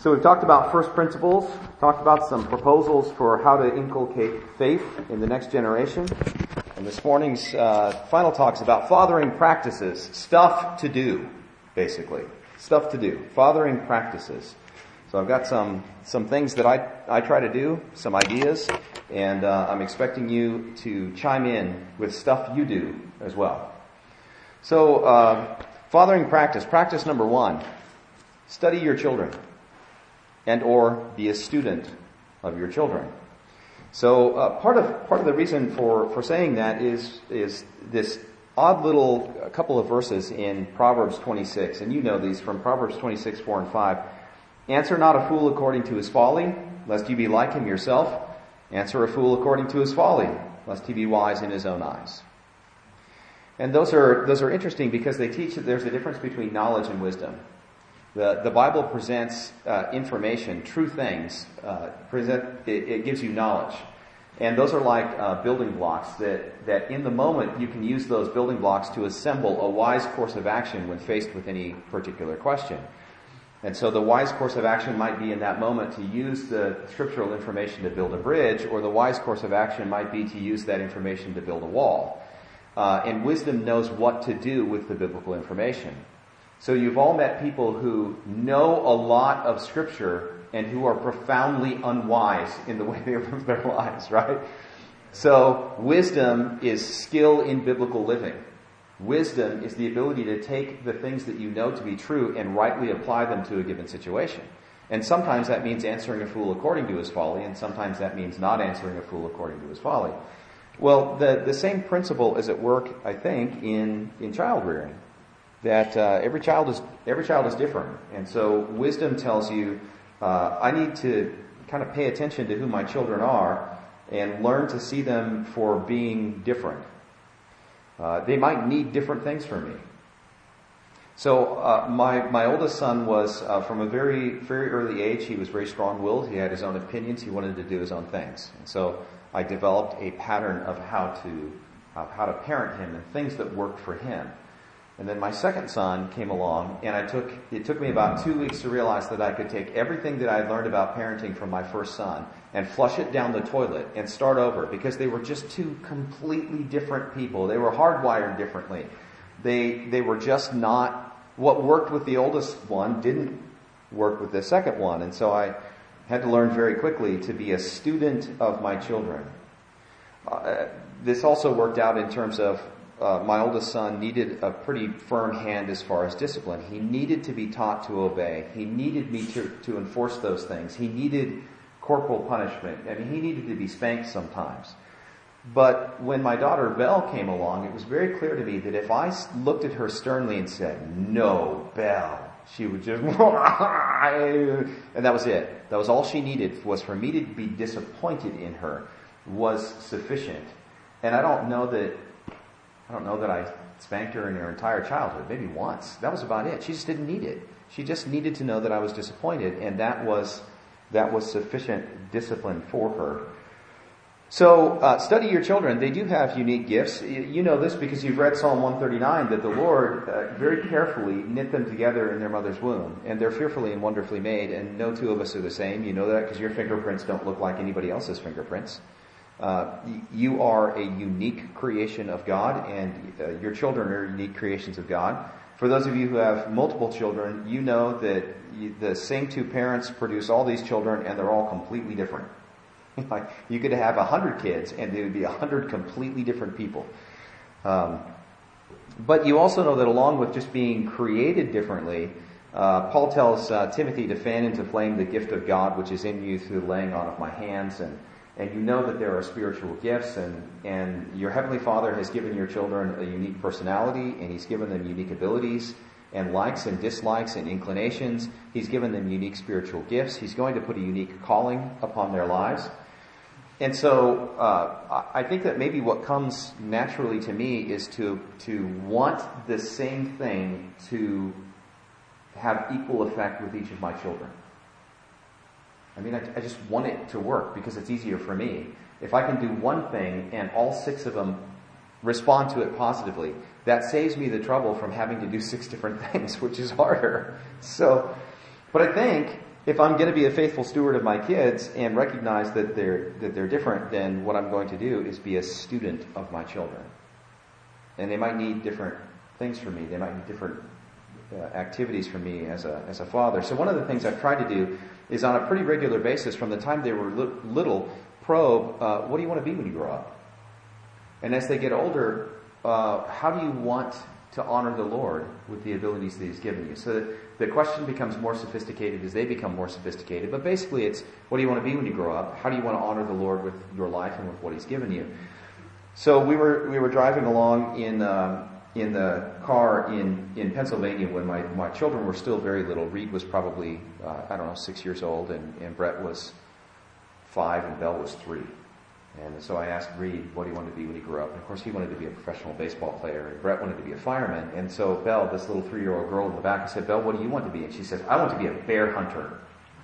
So we've talked about first principles, talked about some proposals for how to inculcate faith in the next generation. And this morning's final talk is about fathering practices, stuff to do, basically. Stuff to do, fathering practices. So I've got some things that I try to do, some ideas, and I'm expecting you to chime in with stuff you do as well. So fathering practice number 1, study your children. And or be a student of your children. So part of the reason for saying that is this odd little couple of verses in Proverbs 26, and you know these from Proverbs 26, 4 and 5. Answer not a fool according to his folly, lest you be like him yourself. Answer a fool according to his folly, lest he be wise in his own eyes. And those are interesting because they teach that there's a difference between knowledge and wisdom. The Bible presents information, true things. It gives you knowledge. And those are like building blocks that in the moment you can use those building blocks to assemble a wise course of action when faced with any particular question. And so the wise course of action might be in that moment to use the scriptural information to build a bridge, or the wise course of action might be to use that information to build a wall. And wisdom knows what to do with the biblical information. So you've all met people who know a lot of Scripture and who are profoundly unwise in the way they live their lives, right? So wisdom is skill in biblical living. Wisdom is the ability to take the things that you know to be true and rightly apply them to a given situation. And sometimes that means answering a fool according to his folly, and sometimes that means not answering a fool according to his folly. Well, the same principle is at work, I think, in child rearing. That every child is different, and so wisdom tells you I need to kind of pay attention to who my children are and learn to see them for being different. They might need different things from me. So my oldest son was from a very very early age. He was very strong-willed. He had his own opinions. He wanted to do his own things, and so I developed a pattern of how to parent him and things that worked for him. And then my second son came along, and it took me about 2 weeks to realize that I could take everything that I had learned about parenting from my first son and flush it down the toilet and start over, because they were just two completely different people. They were hardwired differently. They were just not, what worked with the oldest one didn't work with the second one. And so I had to learn very quickly to be a student of my children. This also worked out in terms of my oldest son needed a pretty firm hand as far as discipline. He needed to be taught to obey. He needed me to enforce those things. He needed corporal punishment. I mean, he needed to be spanked sometimes. But when my daughter Belle came along, it was very clear to me that if I looked at her sternly and said, "No, Belle," she would just, and that was it. That was all she needed, was for me to be disappointed in her was sufficient. And I don't know that I spanked her in her entire childhood, maybe once. That was about it. She just didn't need it. She just needed to know that I was disappointed, and that was sufficient discipline for her. So, study your children. They do have unique gifts. You know this because you've read Psalm 139, that the Lord very carefully knit them together in their mother's womb, and they're fearfully and wonderfully made, and no two of us are the same. You know that because your fingerprints don't look like anybody else's fingerprints. You are a unique creation of God, and your children are unique creations of God. For those of you who have multiple children, you know that the same two parents produce all these children, and they're all completely different. Like, you could have 100 kids, and they would be 100 completely different people. But you also know that along with just being created differently, Paul tells Timothy to fan into flame the gift of God which is in you through the laying on of my hands, and you know that there are spiritual gifts, and your Heavenly Father has given your children a unique personality, and He's given them unique abilities, and likes and dislikes and inclinations. He's given them unique spiritual gifts. He's going to put a unique calling upon their lives. And so I think that maybe what comes naturally to me is to want the same thing to have equal effect with each of my children. I mean, I just want it to work because it's easier for me. If I can do one thing and all 6 of them respond to it positively, that saves me the trouble from having to do 6 different things, which is harder. So, but I think if I'm going to be a faithful steward of my kids and recognize that they're different, then what I'm going to do is be a student of my children. And they might need different things from me. They might need different activities from me as a father. So one of the things I've tried to do is on a pretty regular basis from the time they were little, probe, what do you want to be when you grow up? And as they get older, how do you want to honor the Lord with the abilities that He's given you? So the question becomes more sophisticated as they become more sophisticated. But basically it's, what do you want to be when you grow up? How do you want to honor the Lord with your life and with what He's given you? So we were driving along in the car in Pennsylvania when my children were still very little. Reed was probably, 6 years old, and Brett was 5 and Belle was 3. And so I asked Reed, what do you want to be when he grew up? And of course he wanted to be a professional baseball player, and Brett wanted to be a fireman. And so Belle, this little 3-year-old girl in the back, I said, Belle, what do you want to be? And she said, I want to be a bear hunter.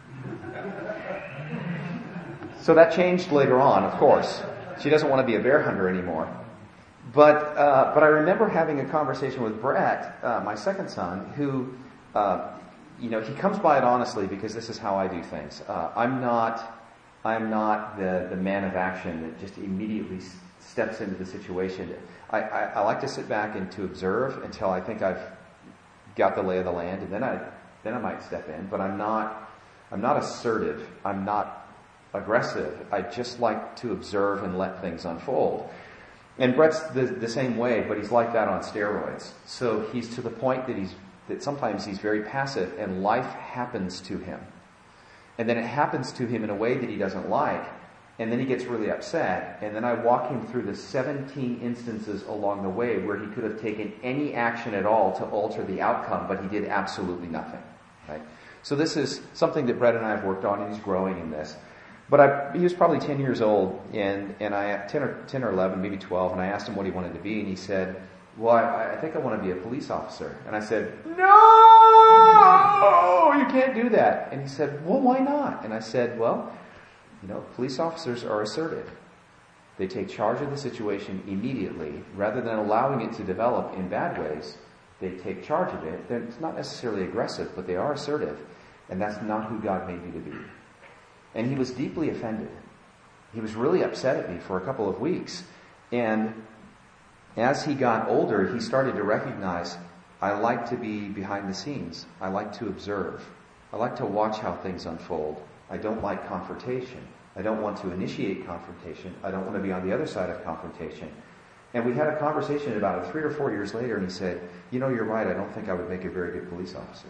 So that changed later on, of course. She doesn't want to be a bear hunter anymore. But I remember having a conversation with Brett, my second son, who, he comes by it honestly because this is how I do things. I'm not the man of action that just immediately steps into the situation. I like to sit back and to observe until I think I've got the lay of the land, and then I might step in. But I'm not assertive. I'm not aggressive. I just like to observe and let things unfold. And Brett's the same way, but he's like that on steroids. So he's to the point that sometimes he's very passive, and life happens to him. And then it happens to him in a way that he doesn't like, and then he gets really upset, and then I walk him through the 17 instances along the way where he could have taken any action at all to alter the outcome, but he did absolutely nothing. Right? So this is something that Brett and I have worked on, and he's growing in this. But he was probably 10 years old, and I 10 or 11, maybe 12, and I asked him what he wanted to be, and he said, well, I think I want to be a police officer. And I said, no, you can't do that. And he said, well, why not? And I said, well, police officers are assertive. They take charge of the situation immediately. Rather than allowing it to develop in bad ways, they take charge of it. It's not necessarily aggressive, but they are assertive. And that's not who God made me to be. And he was deeply offended. He was really upset at me for a couple of weeks. And as he got older, he started to recognize, I like to be behind the scenes. I like to observe. I like to watch how things unfold. I don't like confrontation. I don't want to initiate confrontation. I don't want to be on the other side of confrontation. And we had a conversation about it 3 or 4 years later, and he said, you're right, I don't think I would make a very good police officer.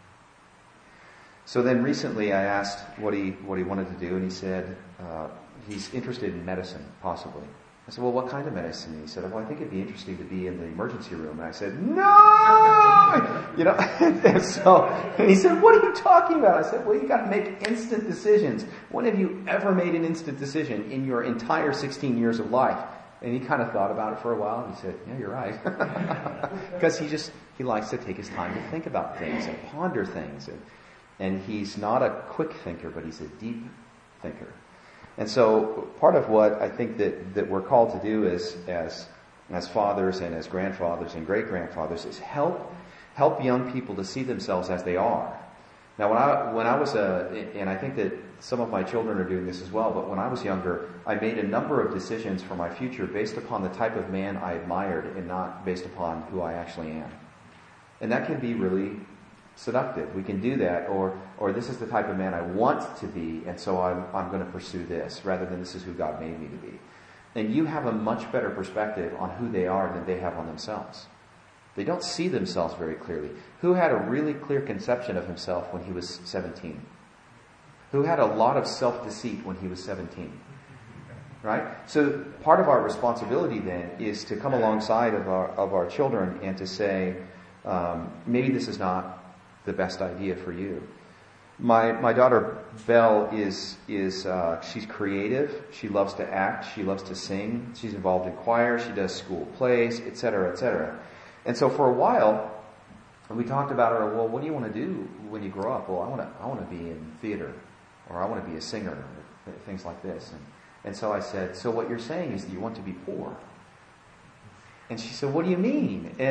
So then recently I asked what he wanted to do, and he said he's interested in medicine, possibly. I said, well, what kind of medicine? And he said, well, I think it'd be interesting to be in the emergency room. And I said, no! And he said, what are you talking about? I said, well, you got to make instant decisions. When have you ever made an instant decision in your entire 16 years of life? And he kind of thought about it for a while, and he said, yeah, you're right. Because he likes to take his time to think about things and ponder things. And he's not a quick thinker, but he's a deep thinker. And so part of what I think that we're called to do as fathers and as grandfathers and great-grandfathers is help young people to see themselves as they are. Now when I was and I think that some of my children are doing this as well, but when I was younger, I made a number of decisions for my future based upon the type of man I admired and not based upon who I actually am. And that can be really seductive. We can do that, or this is the type of man I want to be, and so I'm going to pursue this, rather than this is who God made me to be. And you have a much better perspective on who they are than they have on themselves. They don't see themselves very clearly. Who had a really clear conception of himself when he was 17? Who had a lot of self-deceit when he was 17? Right? So part of our responsibility then is to come alongside of our children and to say, maybe this is not the best idea for you. My daughter Belle is she's creative. She loves to act. She loves to sing. She's involved in choir. She does school plays, etc., etc. And so for a while, we talked about her. Well, what do you want to do when you grow up? Well, I want to be in theater, or I want to be a singer, or things like this. And so I said, so what you're saying is that you want to be poor? And she said, what do you mean? And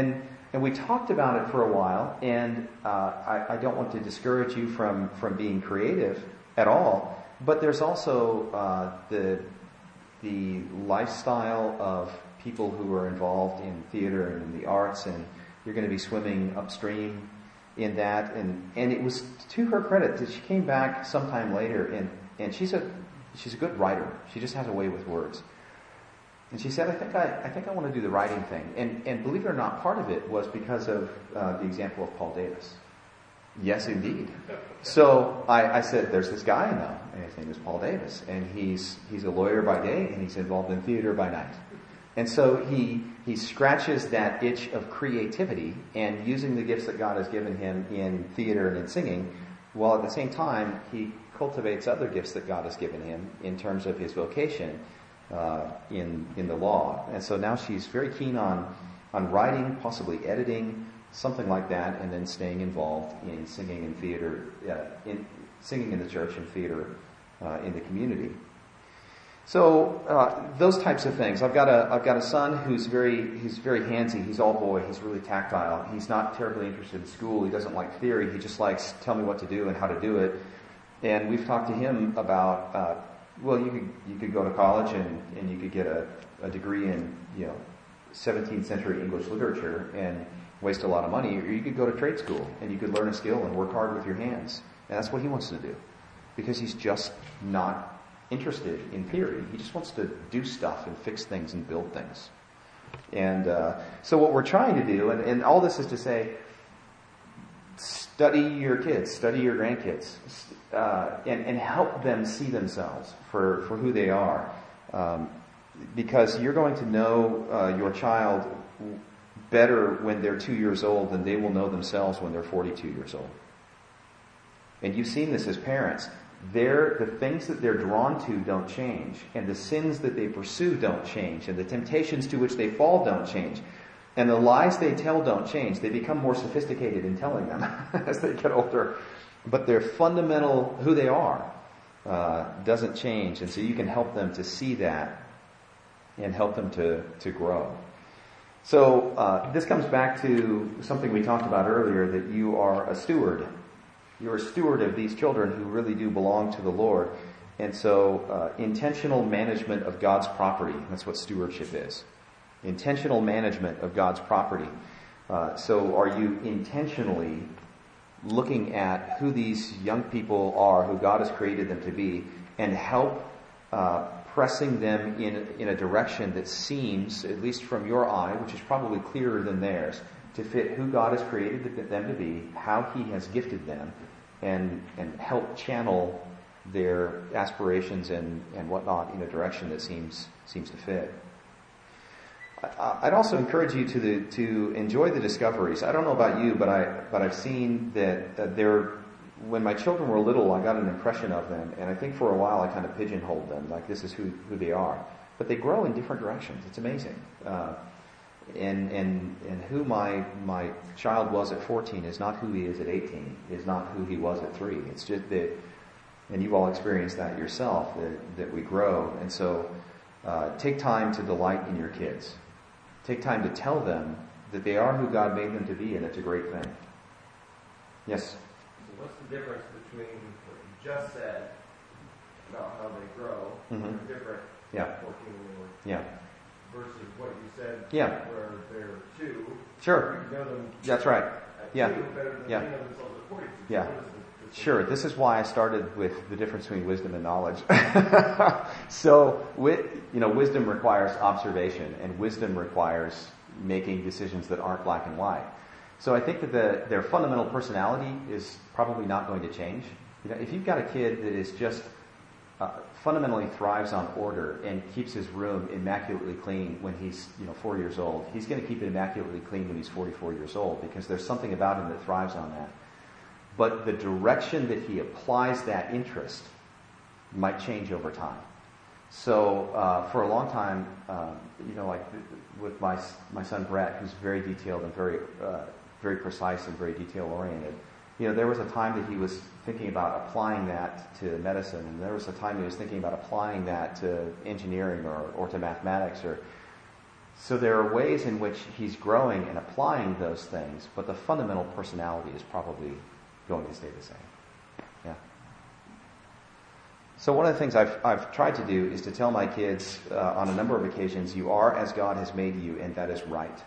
we talked about it for a while, and I don't want to discourage you from being creative at all, but there's also the lifestyle of people who are involved in theater and in the arts, and you're going to be swimming upstream in that. And it was to her credit that she came back sometime later, and she's a good writer. She just has a way with words. And she said, I think I want to do the writing thing. And believe it or not, part of it was because of the example of Paul Davis. Yes, indeed. So I said, there's this guy I know, and his name is Paul Davis, and he's a lawyer by day, and he's involved in theater by night. And so he scratches that itch of creativity and using the gifts that God has given him in theater and in singing, while at the same time he cultivates other gifts that God has given him in terms of his vocation in the law. And so now she's very keen on writing, possibly editing, something like that, and then staying involved in singing and theater, in singing in the church and theater in the community. So those types of things. I've got a son who's very handsy. He's all boy. He's really tactile. He's not terribly interested in school. He doesn't like theory. He just likes tell me what to do and how to do it. And we've talked to him about you could go to college and you could get a degree in 17th century English literature and waste a lot of money, or you could go to trade school and you could learn a skill and work hard with your hands. And that's what he wants to do, because he's just not interested in theory. He just wants to do stuff and fix things and build things. And so what we're trying to do, and all this is to say, study your kids, study your grandkids, and help them see themselves for who they are. Because you're going to know your child better when they're 2 years old than they will know themselves when they're 42 years old. And you've seen this as parents. The things that they're drawn to don't change, and the sins that they pursue don't change, and the temptations to which they fall don't change, and the lies they tell don't change. They become more sophisticated in telling them as they get older, but their fundamental who they are doesn't change, and so you can help them to see that and help them to grow. So this comes back to something we talked about earlier, that you are a steward. You're a steward of these children who really do belong to the Lord. And so intentional management of God's property, that's what stewardship is. Intentional management of God's property. So are you intentionally looking at who these young people are, who God has created them to be, and help pressing them in a direction that seems, at least from your eye, which is probably clearer than theirs, to fit who God has created them to be, how He has gifted them, and help channel their aspirations and whatnot in a direction that seems to fit. I'd also encourage you to enjoy the discoveries. I don't know about you, but I've seen that when my children were little, I got an impression of them, and I think for a while I kind of pigeonholed them, like this is who they are. But they grow in different directions. It's amazing. And who my child was at 14 is not who he is at 18, is not who he was at 3. It's just that, and you've all experienced that yourself, that we grow. And so take time to delight in your kids. Take time to tell them that they are who God made them to be, and it's a great thing. Yes? So what's the difference between what you just said about how they grow, they're different at 14 Yeah. versus what you said where they're 2. Sure. You know them That's right. at Yeah. 2 better than Yeah. they know themselves at 42. Yeah. Sure. This is why I started with the difference between wisdom and knowledge. So, wisdom requires observation, and wisdom requires making decisions that aren't black and white. So I think that their fundamental personality is probably not going to change. If you've got a kid that is just fundamentally thrives on order and keeps his room immaculately clean when he's 4 years old, he's going to keep it immaculately clean when he's 44 years old, because there's something about him that thrives on that. But the direction that he applies that interest might change over time. So for a long time, like with my son Brett, who's very detailed and very precise and very detail oriented, there was a time that he was thinking about applying that to medicine, and there was a time he was thinking about applying that to engineering or to mathematics. So there are ways in which he's growing and applying those things, but the fundamental personality is probably going to stay the same. Yeah. So one of the things I've tried to do is to tell my kids on a number of occasions, you are as God has made you, and that is right.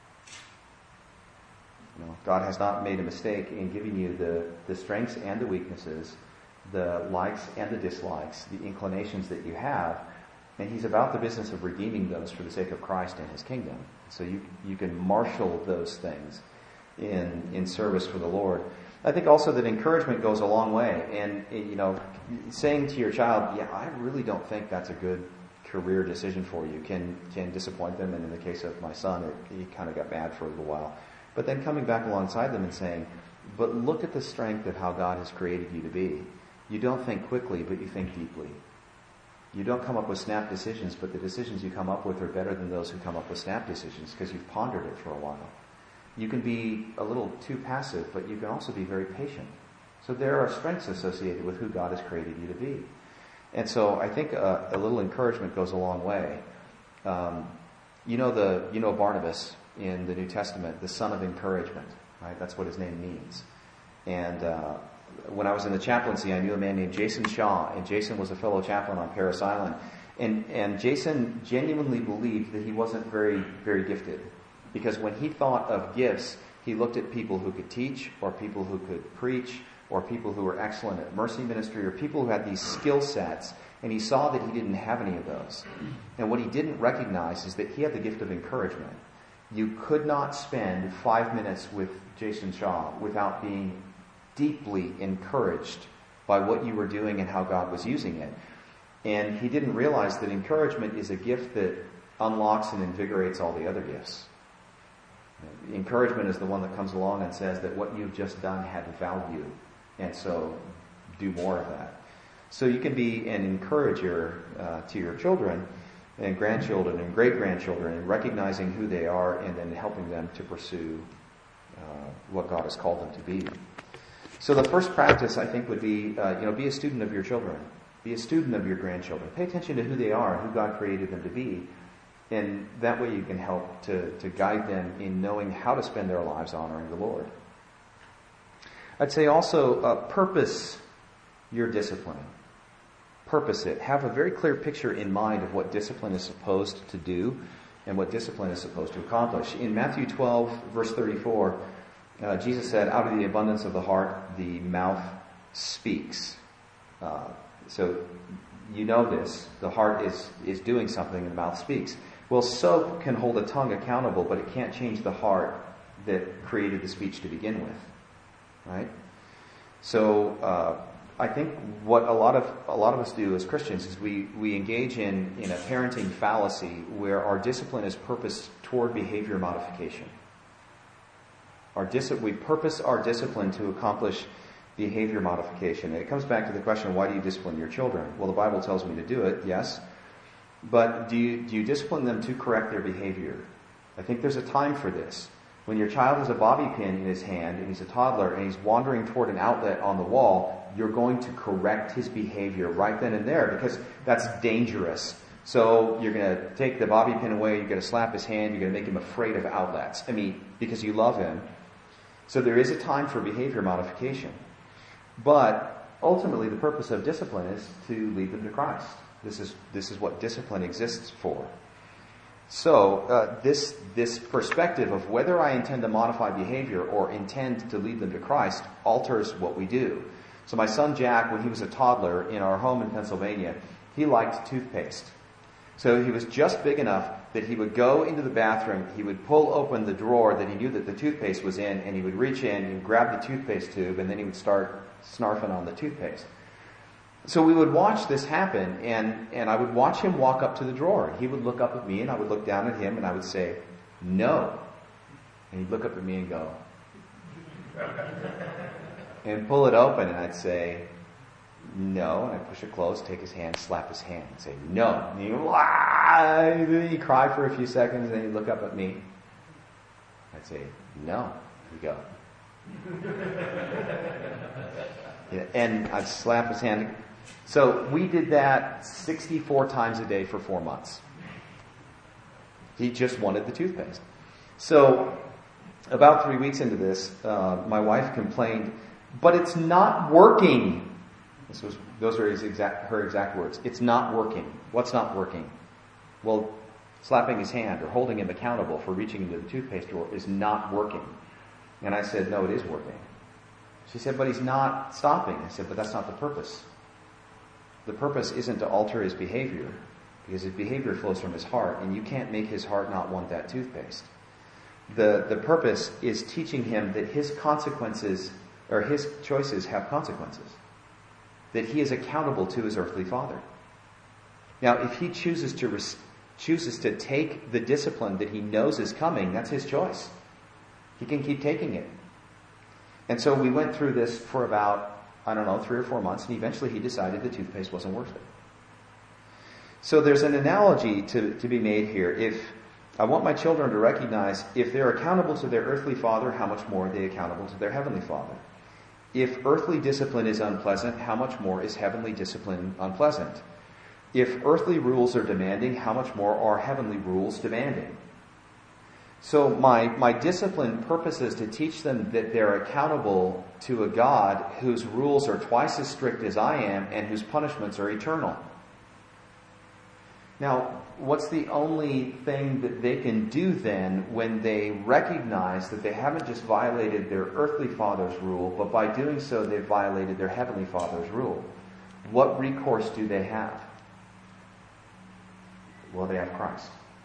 You know, God has not made a mistake in giving you the strengths and the weaknesses, the likes and the dislikes, the inclinations that you have. And he's about the business of redeeming those for the sake of Christ and his kingdom. So you can marshal those things in service for the Lord. I think also that encouragement goes a long way. And, you know, saying to your child, yeah, I really don't think that's a good career decision for you, can disappoint them. And in the case of my son, he kind of got mad for a little while. But then coming back alongside them and saying, but look at the strength of how God has created you to be. You don't think quickly, but you think deeply. You don't come up with snap decisions, but the decisions you come up with are better than those who come up with snap decisions because you've pondered it for a while. You can be a little too passive, but you can also be very patient. So there are strengths associated with who God has created you to be. And so I think a little encouragement goes a long way. You know Barnabas in the New Testament, the son of encouragement, right? That's what his name means. And when I was in the chaplaincy, I knew a man named Jason Shaw, and Jason was a fellow chaplain on Parris Island. And Jason genuinely believed that he wasn't very, very gifted. Because when he thought of gifts, he looked at people who could teach, or people who could preach, or people who were excellent at mercy ministry, or people who had these skill sets, and he saw that he didn't have any of those. And what he didn't recognize is that he had the gift of encouragement. You could not spend 5 minutes with Jason Shaw without being deeply encouraged by what you were doing and how God was using it. And he didn't realize that encouragement is a gift that unlocks and invigorates all the other gifts. Encouragement is the one that comes along and says that what you've just done had value, and so do more of that. So you can be an encourager to your children and grandchildren and great-grandchildren, and recognizing who they are and then helping them to pursue what God has called them to be. So the first practice, I think, would be, be a student of your children. Be a student of your grandchildren. Pay attention to who they are and who God created them to be. And that way you can help to guide them in knowing how to spend their lives honoring the Lord. I'd say also, purpose your discipline. Purpose it. Have a very clear picture in mind of what discipline is supposed to do and what discipline is supposed to accomplish. In Matthew 12, verse 34, Jesus said, out of the abundance of the heart, the mouth speaks. So you know this. The heart is doing something and the mouth speaks. Well, soap can hold a tongue accountable, but it can't change the heart that created the speech to begin with. Right? So I think what a lot of us do as Christians is we engage in a parenting fallacy where our discipline is purposed toward behavior modification. We purpose our discipline to accomplish behavior modification. And it comes back to the question, why do you discipline your children? Well, the Bible tells me to do it, yes. But do you discipline them to correct their behavior? I think there's a time for this. When your child has a bobby pin in his hand and he's a toddler and he's wandering toward an outlet on the wall, you're going to correct his behavior right then and there because that's dangerous. So you're going to take the bobby pin away, you're going to slap his hand, you're going to make him afraid of outlets. Because you love him. So there is a time for behavior modification. But ultimately the purpose of discipline is to lead them to Christ. This is what discipline exists for. So this perspective of whether I intend to modify behavior or intend to lead them to Christ alters what we do. So my son Jack, when he was a toddler in our home in Pennsylvania, he liked toothpaste. So he was just big enough that he would go into the bathroom, he would pull open the drawer that he knew that the toothpaste was in, and he would reach in and grab the toothpaste tube, and then he would start snarfing on the toothpaste. So we would watch this happen, and I would watch him walk up to the drawer. He would look up at me, and I would look down at him, and I would say, no. And he'd look up at me and go, and pull it open, and I'd say, no. And I'd push it closed, take his hand, slap his hand, and say, no. And then he'd cry for a few seconds, and then he'd look up at me. I'd say, no. He'd go. And I'd slap his hand. So we did that 64 times a day for 4 months. He just wanted the toothpaste. So about 3 weeks into this, my wife complained, but it's not working. Those are her exact words. It's not working. What's not working? Well, slapping his hand or holding him accountable for reaching into the toothpaste drawer is not working. And I said, no, it is working. She said, but he's not stopping. I said, but that's not the purpose. The purpose isn't to alter his behavior, because his behavior flows from his heart, and you can't make his heart not want that toothpaste. The purpose is teaching him that his consequences, or his choices have consequences. That he is accountable to his earthly father. Now, if he chooses to take the discipline that he knows is coming, that's his choice. He can keep taking it. And so we went through this for about, 3 or 4 months, and eventually he decided the toothpaste wasn't worth it. So there's an analogy to be made here. If I want my children to recognize, if they're accountable to their earthly father, how much more are they accountable to their heavenly father? If earthly discipline is unpleasant, how much more is heavenly discipline unpleasant? If earthly rules are demanding, how much more are heavenly rules demanding? So my discipline purpose is to teach them that they're accountable to a God whose rules are twice as strict as I am and whose punishments are eternal. Now, what's the only thing that they can do then when they recognize that they haven't just violated their earthly father's rule, but by doing so they've violated their heavenly father's rule? What recourse do they have? Well, they have Christ.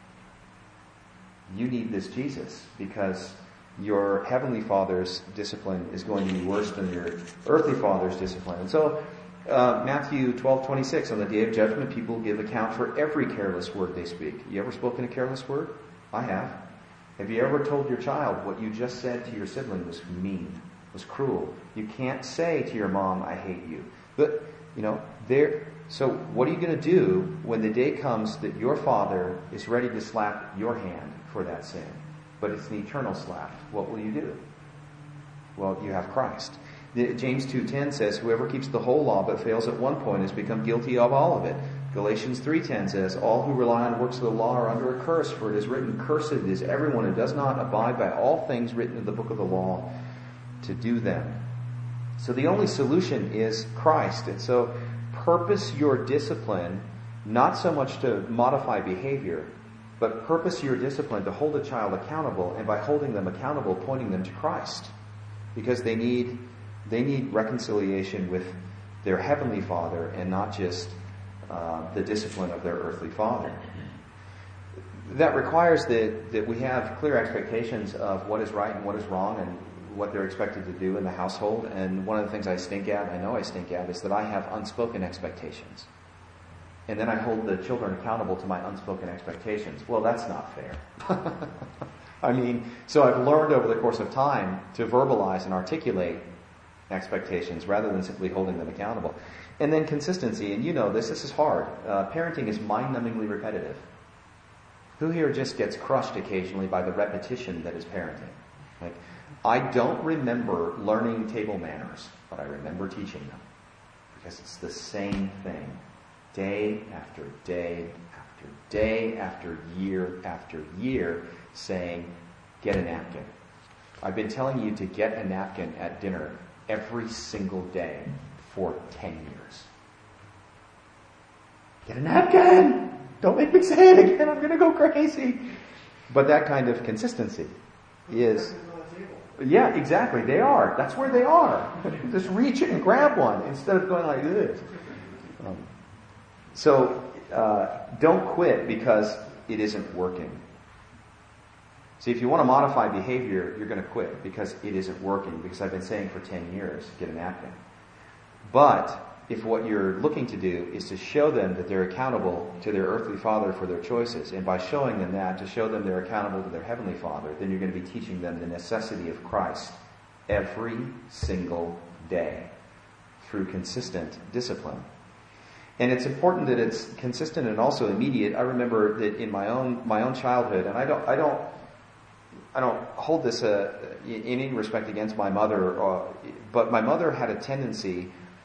You need this Jesus because your heavenly father's discipline is going to be worse than your earthly father's discipline. And so Matthew 12:26, on the day of judgment, people give account for every careless word they speak. You ever spoken a careless word? I have. Have you ever told your child what you just said to your sibling was mean, was cruel? You can't say to your mom, I hate you. But, so what are you going to do when the day comes that your father is ready to slap your hand for that sin? But it's an eternal slap. What will you do? Well, you have Christ. James 2:10 says, whoever keeps the whole law but fails at one point has become guilty of all of it. Galatians 3:10 says, all who rely on works of the law are under a curse, for it is written, cursed is everyone who does not abide by all things written in the book of the law to do them. So the only solution is Christ. And so purpose your discipline not so much to modify behavior, but purpose your discipline to hold a child accountable, and by holding them accountable, pointing them to Christ. Because they need reconciliation with their heavenly father and not just the discipline of their earthly father. That requires that we have clear expectations of what is right and what is wrong and what they're expected to do in the household. And one of the things I know I stink at, is that I have unspoken expectations. And then I hold the children accountable to my unspoken expectations. Well, that's not fair. So I've learned over the course of time to verbalize and articulate expectations rather than simply holding them accountable. And then consistency, and this is hard. Parenting is mind-numbingly repetitive. Who here just gets crushed occasionally by the repetition that is parenting? I don't remember learning table manners, but I remember teaching them. Because it's the same thing. Day after day after day after year saying, get a napkin. I've been telling you to get a napkin at dinner every single day for 10 years. Get a napkin! Don't make me say it again, I'm going to go crazy. But that kind of consistency is... Yeah, exactly, they are. That's where they are. Just reach it and grab one instead of going like this. So don't quit because it isn't working. See, if you want to modify behavior, you're going to quit because it isn't working. Because I've been saying for 10 years, get a napkin. But if what you're looking to do is to show them that they're accountable to their earthly father for their choices, and by showing them that, to show them they're accountable to their heavenly father, then you're going to be teaching them the necessity of Christ every single day through consistent discipline. And it's important that it's consistent and also immediate. I remember that in my own childhood, and I don't hold this in any respect against my mother, but my mother had a tendency,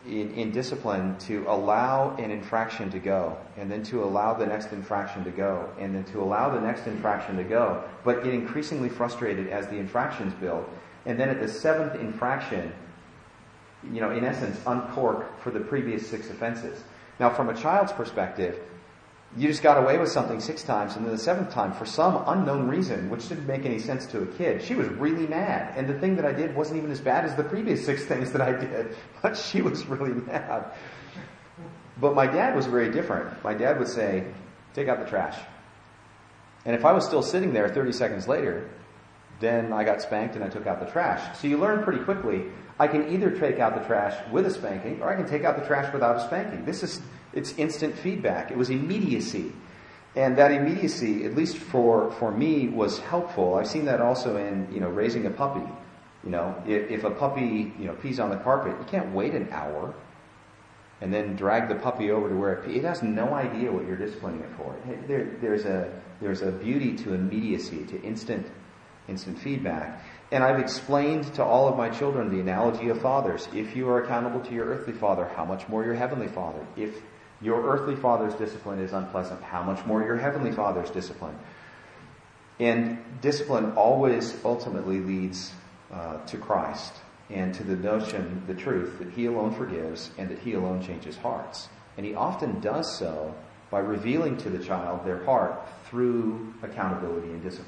in discipline to allow an infraction to go, and then to allow the next infraction to go, and then to allow the next infraction to go, but get increasingly frustrated as the infractions build. And then at the 7th infraction, in essence, uncork for the previous 6 offenses. Now, from a child's perspective, you just got away with something 6 times, and then the 7th time, for some unknown reason, which didn't make any sense to a kid, she was really mad. And the thing that I did wasn't even as bad as the previous 6 things that I did, but she was really mad. But my dad was very different. My dad would say, take out the trash. And if I was still sitting there 30 seconds later, then I got spanked and I took out the trash. So you learn pretty quickly, I can either take out the trash with a spanking, or I can take out the trash without a spanking. It's instant feedback. It was immediacy. And that immediacy, at least for me, was helpful. I've seen that also in, raising a puppy. If a puppy, pees on the carpet, you can't wait an hour and then drag the puppy over to where it pees. It has no idea what you're disciplining it for. There's a beauty to immediacy, to instant feedback. And I've explained to all of my children the analogy of fathers. If you are accountable to your earthly father, how much more your heavenly father? If your earthly father's discipline is unpleasant, how much more your heavenly father's discipline? And discipline always ultimately leads to Christ and to the notion, the truth, that He alone forgives and that He alone changes hearts. And He often does so by revealing to the child their heart through accountability and discipline.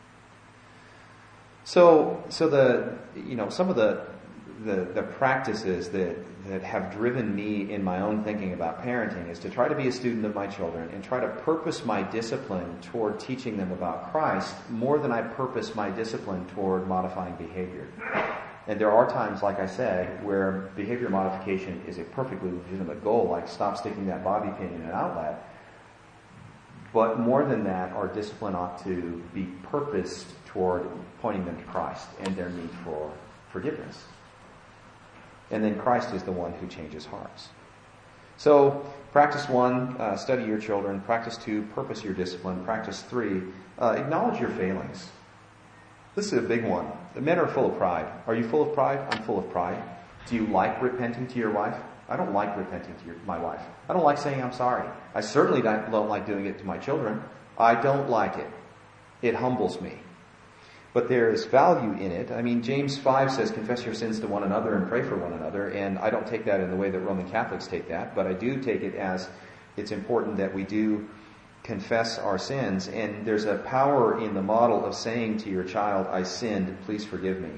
So some of the practices that have driven me in my own thinking about parenting is to try to be a student of my children and try to purpose my discipline toward teaching them about Christ more than I purpose my discipline toward modifying behavior. And there are times, like I said, where behavior modification is a perfectly legitimate goal, like stop sticking that bobby pin in an outlet. But more than that, our discipline ought to be purposed toward pointing them to Christ and their need for forgiveness. And then Christ is the one who changes hearts. So, practice 1, study your children. Practice 2, purpose your discipline. Practice 3, acknowledge your failings. This is a big one. The men are full of pride. Are you full of pride? I'm full of pride. Do you like repenting to your wife? I don't like repenting to my wife. I don't like saying I'm sorry. I certainly don't like doing it to my children. I don't like it. It humbles me. But there is value in it. I mean, James 5 says, confess your sins to one another and pray for one another. And I don't take that in the way that Roman Catholics take that, but I do take it as it's important that we do confess our sins. And there's a power in the model of saying to your child, I sinned, please forgive me.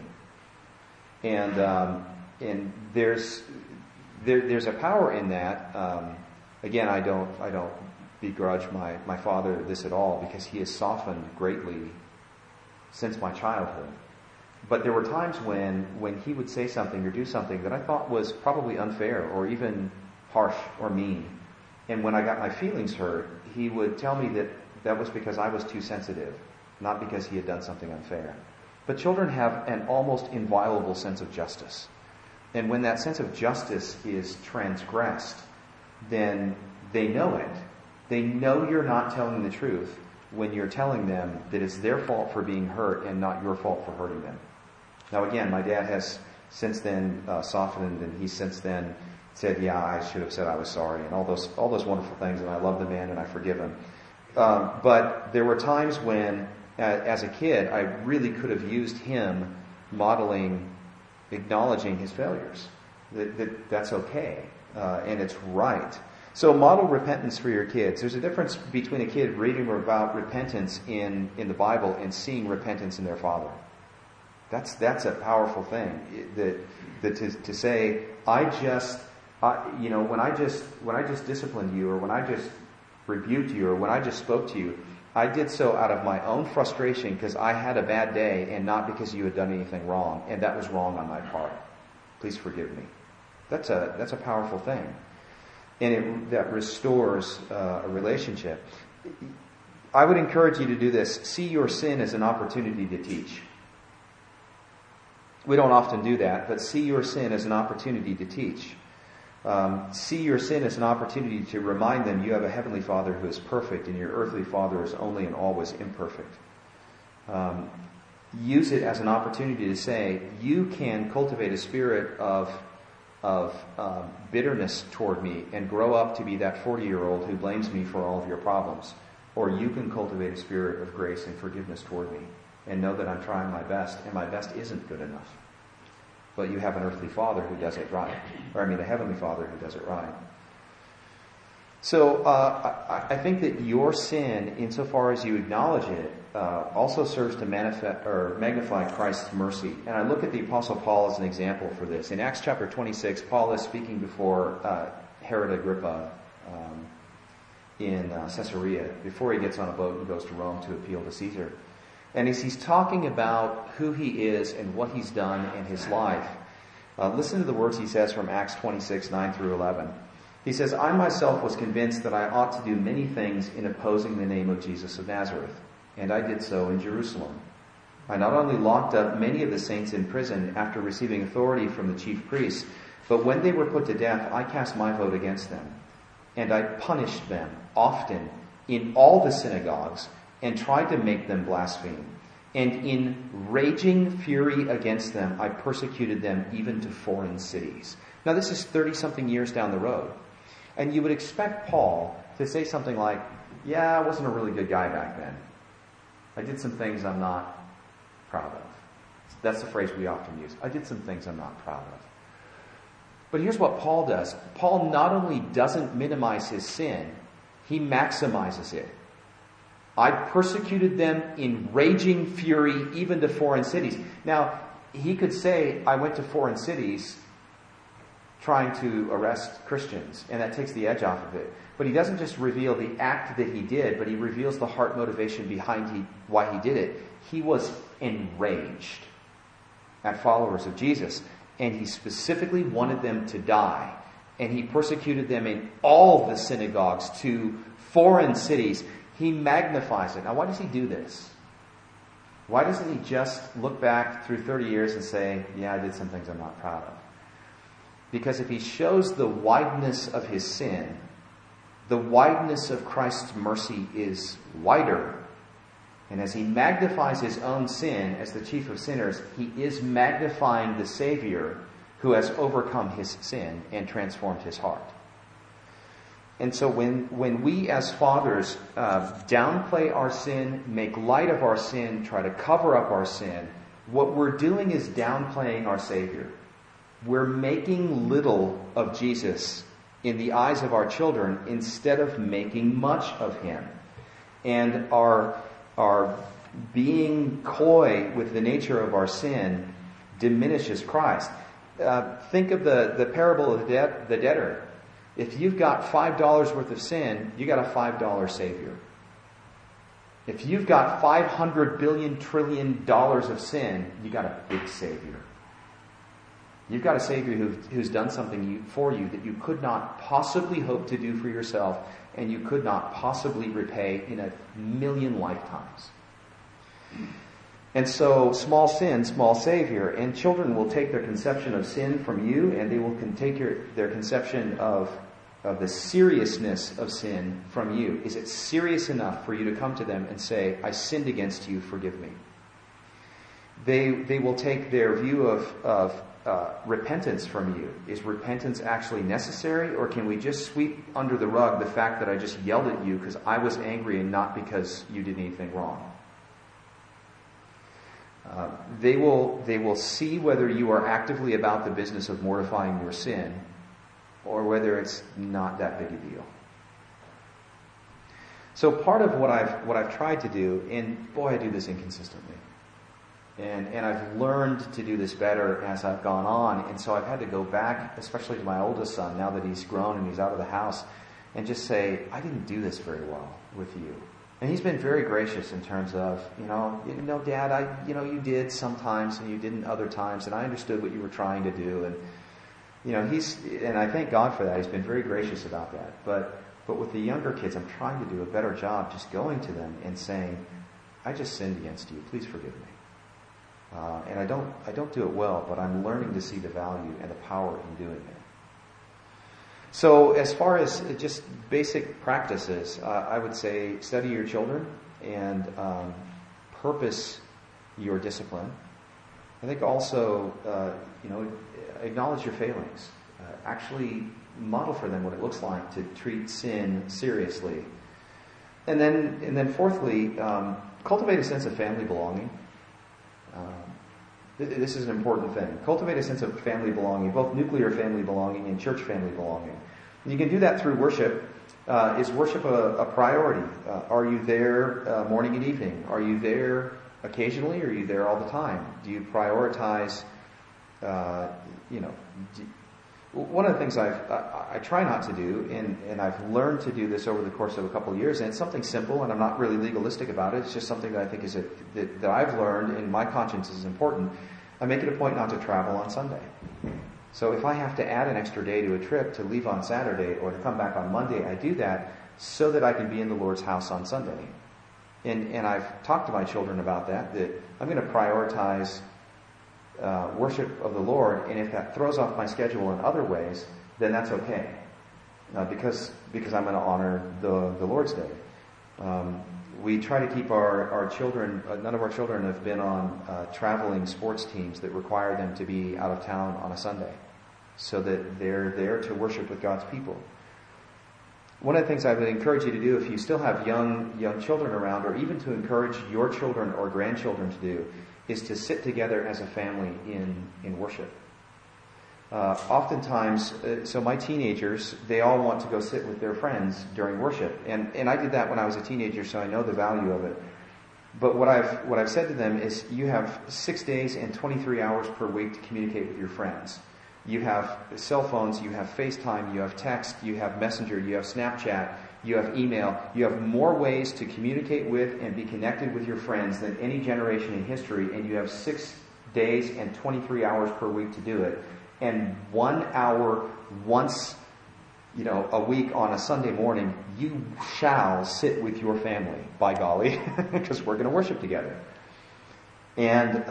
And there's a power in that. Again, I don't begrudge my father this at all, because he has softened greatly since my childhood. But there were times when he would say something or do something that I thought was probably unfair or even harsh or mean. And when I got my feelings hurt, he would tell me that was because I was too sensitive, not because he had done something unfair. But children have an almost inviolable sense of justice. And when that sense of justice is transgressed, then they know it. They know you're not telling the truth when you're telling them that it's their fault for being hurt and not your fault for hurting them. Now again, my dad has since then softened, and he's since then said, yeah, I should have said I was sorry, and all those wonderful things, and I love the man and I forgive him. But there were times when, as a kid, I really could have used him modeling, acknowledging his failures. That's okay, and it's right. So model repentance for your kids. There's a difference between a kid reading about repentance in the Bible and seeing repentance in their father. That's a powerful thing. That to say, when I just disciplined you, or when I just rebuked you, or when I just spoke to you, I did so out of my own frustration because I had a bad day and not because you had done anything wrong, and that was wrong on my part. Please forgive me. That's a powerful thing. And that restores a relationship. I would encourage you to do this. See your sin as an opportunity to teach. We don't often do that, but see your sin as an opportunity to teach. See your sin as an opportunity to remind them you have a heavenly Father who is perfect, and your earthly father is only and always imperfect. Use it as an opportunity to say, you can cultivate a spirit of bitterness toward me and grow up to be that 40-year-old who blames me for all of your problems. Or you can cultivate a spirit of grace and forgiveness toward me and know that I'm trying my best, and my best isn't good enough. But you have an earthly Father who does it right. A Heavenly Father who does it right. So I think that your sin, insofar as you acknowledge it, also serves to magnify Christ's mercy. And I look at the Apostle Paul as an example for this. In Acts chapter 26, Paul is speaking before Herod Agrippa in Caesarea, before he gets on a boat and goes to Rome to appeal to Caesar. And as he's talking about who he is and what he's done in his life, listen to the words he says from Acts 26, 9 through 11. He says, I myself was convinced that I ought to do many things in opposing the name of Jesus of Nazareth, and I did so in Jerusalem. I not only locked up many of the saints in prison after receiving authority from the chief priests, but when they were put to death, I cast my vote against them. And I punished them often in all the synagogues and tried to make them blaspheme. And in raging fury against them, I persecuted them even to foreign cities. Now this is 30-something years down the road. And you would expect Paul to say something like, yeah, I wasn't a really good guy back then. I did some things I'm not proud of. That's the phrase we often use. I did some things I'm not proud of. But here's what Paul does. Paul not only doesn't minimize his sin, he maximizes it. I persecuted them in raging fury, even to foreign cities. Now, he could say, I went to foreign cities trying to arrest Christians, and that takes the edge off of it. But he doesn't just reveal the act that he did, but he reveals the heart motivation behind why he did it. He was enraged at followers of Jesus, and he specifically wanted them to die. And he persecuted them in all the synagogues to foreign cities. He magnifies it. Now, why does he do this? Why doesn't he just look back through 30 years and say, yeah, I did some things I'm not proud of? Because if he shows the wideness of his sin, the wideness of Christ's mercy is wider. And as he magnifies his own sin as the chief of sinners, he is magnifying the Savior who has overcome his sin and transformed his heart. And so when we as fathers downplay our sin, make light of our sin, try to cover up our sin, what we're doing is downplaying our Savior. We're making little of Jesus in the eyes of our children instead of making much of him. And our being coy with the nature of our sin diminishes Christ. Think of the parable of the debtor. If you've got $5 worth of sin, you got a $5 Savior. If you've got $500 billion trillion of sin, you got a big Savior. You've got a Savior who's done something for you that you could not possibly hope to do for yourself, and you could not possibly repay in 1,000,000 lifetimes. And so, small sin, small Savior. And children will take their conception of sin from you, and they will take their conception of the seriousness of sin from you. Is it serious enough for you to come to them and say, I sinned against you, forgive me? They will take their view of repentance from you. Is repentance actually necessary, or can we just sweep under the rug the fact that I just yelled at you because I was angry and not because you did anything wrong? They will see whether you are actively about the business of mortifying your sin, or whether it's not that big a deal. So part of what I've tried to do, and boy, I do this inconsistently. And I've learned to do this better as I've gone on. And so I've had to go back, especially to my oldest son, now that he's grown and he's out of the house, and just say, I didn't do this very well with you. And he's been very gracious in terms of, Dad, you did sometimes and you didn't other times, and I understood what you were trying to do. And, and I thank God for that. He's been very gracious about that. But with the younger kids, I'm trying to do a better job just going to them and saying, I just sinned against you. Please forgive me. And I don't do it well, but I'm learning to see the value and the power in doing it. So as far as just basic practices, I would say study your children and purpose your discipline. I think also, acknowledge your failings. actually model for them what it looks like to treat sin seriously. And then fourthly, cultivate a sense of family belonging. This is an important thing. Cultivate a sense of family belonging, both nuclear family belonging and church family belonging. And you can do that through worship. Is worship a priority? Are you there morning and evening? Are you there occasionally, or are you there all the time? Do you prioritize, one of the things I try not to do, and I've learned to do this over the course of a couple of years, and it's something simple, and I'm not really legalistic about it. It's just something that I think that I've learned, and my conscience is important. I make it a point not to travel on Sunday. So if I have to add an extra day to a trip to leave on Saturday or to come back on Monday, I do that so that I can be in the Lord's house on Sunday. And I've talked to my children about that I'm going to prioritize worship of the Lord, and if that throws off my schedule in other ways, then that's okay, because I'm going to honor the Lord's Day. We try to keep our children. None of our children have been on traveling sports teams that require them to be out of town on a Sunday, so that they're there to worship with God's people. One of the things I would encourage you to do, if you still have young children around, or even to encourage your children or grandchildren to do, is to sit together as a family in worship. Oftentimes, so my teenagers, they all want to go sit with their friends during worship. And I did that when I was a teenager, so I know the value of it. But what I've said to them is, you have 6 days and 23 hours per week to communicate with your friends. You have cell phones, you have FaceTime, you have text, you have Messenger, you have Snapchat, you have email. You have more ways to communicate with and be connected with your friends than any generation in history, and you have 6 days and 23 hours per week to do it. And 1 hour once, a week on a Sunday morning, you shall sit with your family, by golly, because we're going to worship together. And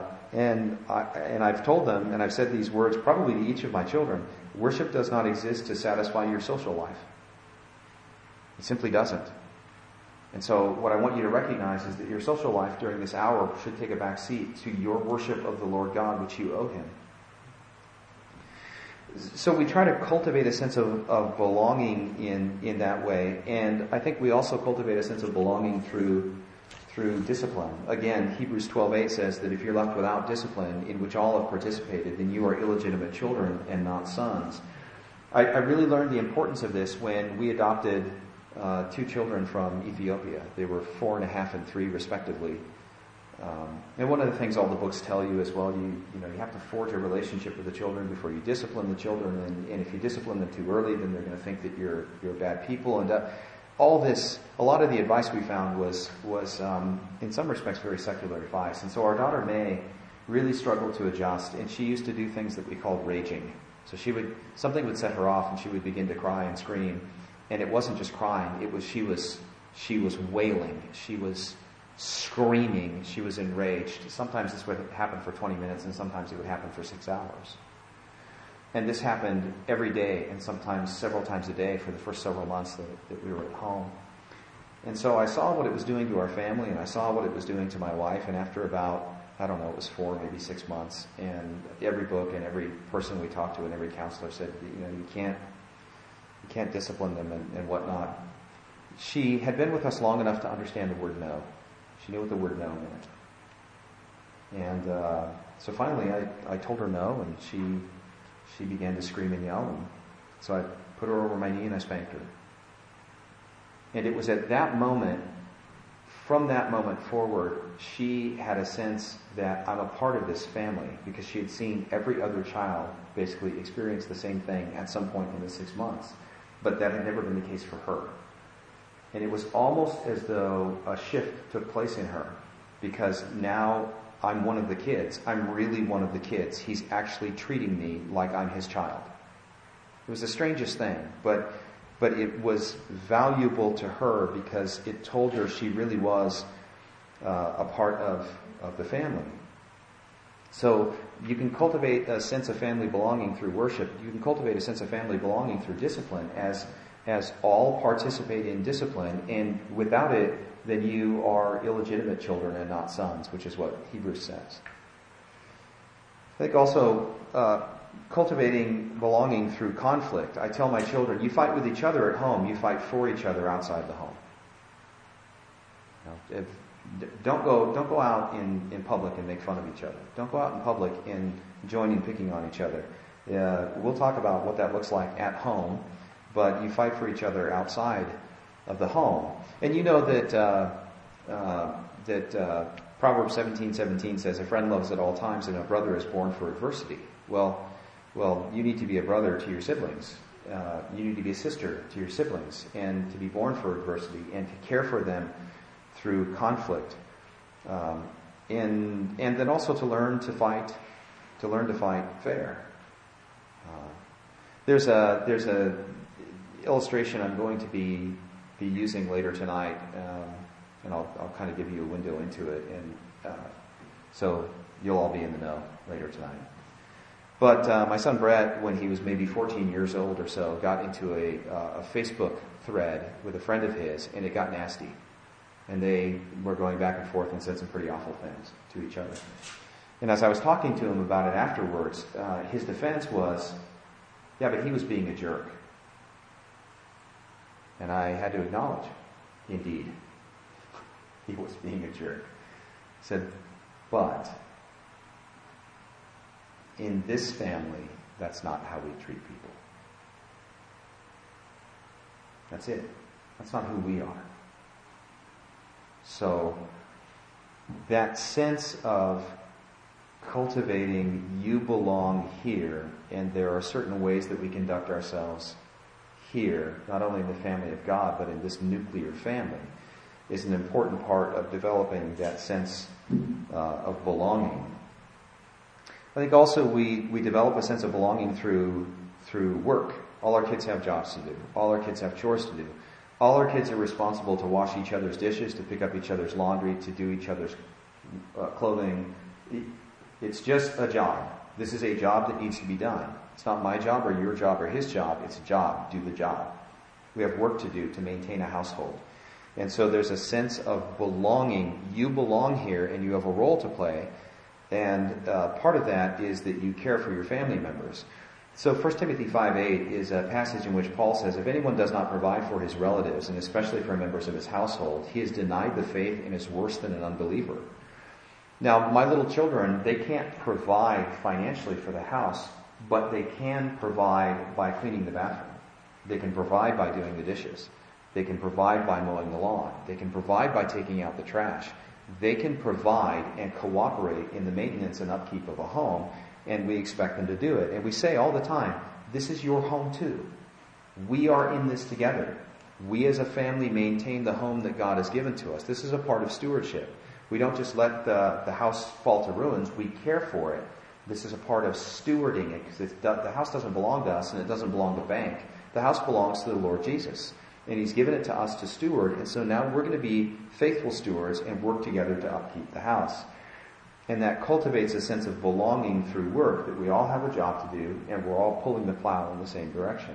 I've told them, and I've said these words probably to each of my children: worship does not exist to satisfy your social life. It simply doesn't. And so what I want you to recognize is that your social life during this hour should take a back seat to your worship of the Lord God, which you owe Him. So we try to cultivate a sense of belonging in that way. And I think we also cultivate a sense of belonging through discipline. Again, Hebrews 12:8 says that if you're left without discipline, in which all have participated, then you are illegitimate children and not sons. I really learned the importance of this when we adopted 2 children from Ethiopia. They were 4.5 and 3 respectively. And one of the things all the books tell you as well, you have to forge a relationship with the children before you discipline the children. And if you discipline them too early, then they're going to think that you're bad people. And all this, a lot of the advice we found was in some respects very secular advice. And so our daughter May really struggled to adjust, and she used to do things that we called raging. So something would set her off, and she would begin to cry and scream. And it wasn't just crying; it was she was wailing, she was screaming, she was enraged. Sometimes this would happen for 20 minutes, and sometimes it would happen for 6 hours. And this happened every day, and sometimes several times a day for the first several months that we were at home. And so I saw what it was doing to our family, and I saw what it was doing to my wife. And after about, it was 4, maybe 6 months, and every book and every person we talked to and every counselor said, you can't discipline them and whatnot. She had been with us long enough to understand the word no. She knew what the word no meant. And so finally I told her no, and she began to scream and yell. And so I put her over my knee and I spanked her. And it was at that moment, from that moment forward, she had a sense that I'm a part of this family, because she had seen every other child basically experience the same thing at some point in the 6 months. But that had never been the case for her. And it was almost as though a shift took place in her, because now I'm one of the kids. I'm really one of the kids. He's actually treating me like I'm his child. It was the strangest thing, but it was valuable to her because it told her she really was a part of the family. So you can cultivate a sense of family belonging through worship. You can cultivate a sense of family belonging through discipline, as all participate in discipline, and without it, then you are illegitimate children and not sons, which is what Hebrews says. I think also cultivating belonging through conflict. I tell my children, you fight with each other at home, you fight for each other outside the home. Don't go out in public and make fun of each other. Don't go out in public and join in picking on each other. We'll talk about what that looks like at home, but you fight for each other outside of the home. And you know that Proverbs 17:17 says, a friend loves at all times and a brother is born for adversity. Well, you need to be a brother to your siblings. You need to be a sister to your siblings, and to be born for adversity and to care for them through conflict, and then also to learn to fight fair. There's a illustration I'm going to be using later tonight, and I'll kind of give you a window into it, and so you'll all be in the know later tonight. But my son Brett, when he was maybe 14 years old or so, got into a Facebook thread with a friend of his, and it got nasty. And they were going back and forth and said some pretty awful things to each other. And as I was talking to him about it afterwards, his defense was, yeah, but he was being a jerk. And I had to acknowledge, indeed, he was being a jerk. I said, but in this family, that's not how we treat people. That's it. That's not who we are. So that sense of cultivating you belong here, and there are certain ways that we conduct ourselves here, not only in the family of God, but in this nuclear family, is an important part of developing that sense of belonging. I think also we develop a sense of belonging through work. All our kids have jobs to do. All our kids have chores to do. All our kids are responsible to wash each other's dishes, to pick up each other's laundry, to do each other's clothing. It's just a job. This is a job that needs to be done. It's not my job or your job or his job. It's a job. Do the job. We have work to do to maintain a household. And so there's a sense of belonging. You belong here and you have a role to play. And part of that is that you care for your family members. So 1 Timothy 5:8 is a passage in which Paul says, if anyone does not provide for his relatives, and especially for members of his household, he has denied the faith and is worse than an unbeliever. Now, my little children, they can't provide financially for the house, but they can provide by cleaning the bathroom. They can provide by doing the dishes. They can provide by mowing the lawn. They can provide by taking out the trash. They can provide and cooperate in the maintenance and upkeep of a home, and we expect them to do it. And we say all the time, this is your home too. We are in this together. We as a family maintain the home that God has given to us. This is a part of stewardship. We don't just let the house fall to ruins. We care for it. This is a part of stewarding it, because the house doesn't belong to us and it doesn't belong to bank. The house belongs to the Lord Jesus. And He's given it to us to steward. And so now we're going to be faithful stewards and work together to upkeep the house. And that cultivates a sense of belonging through work, that we all have a job to do and we're all pulling the plow in the same direction.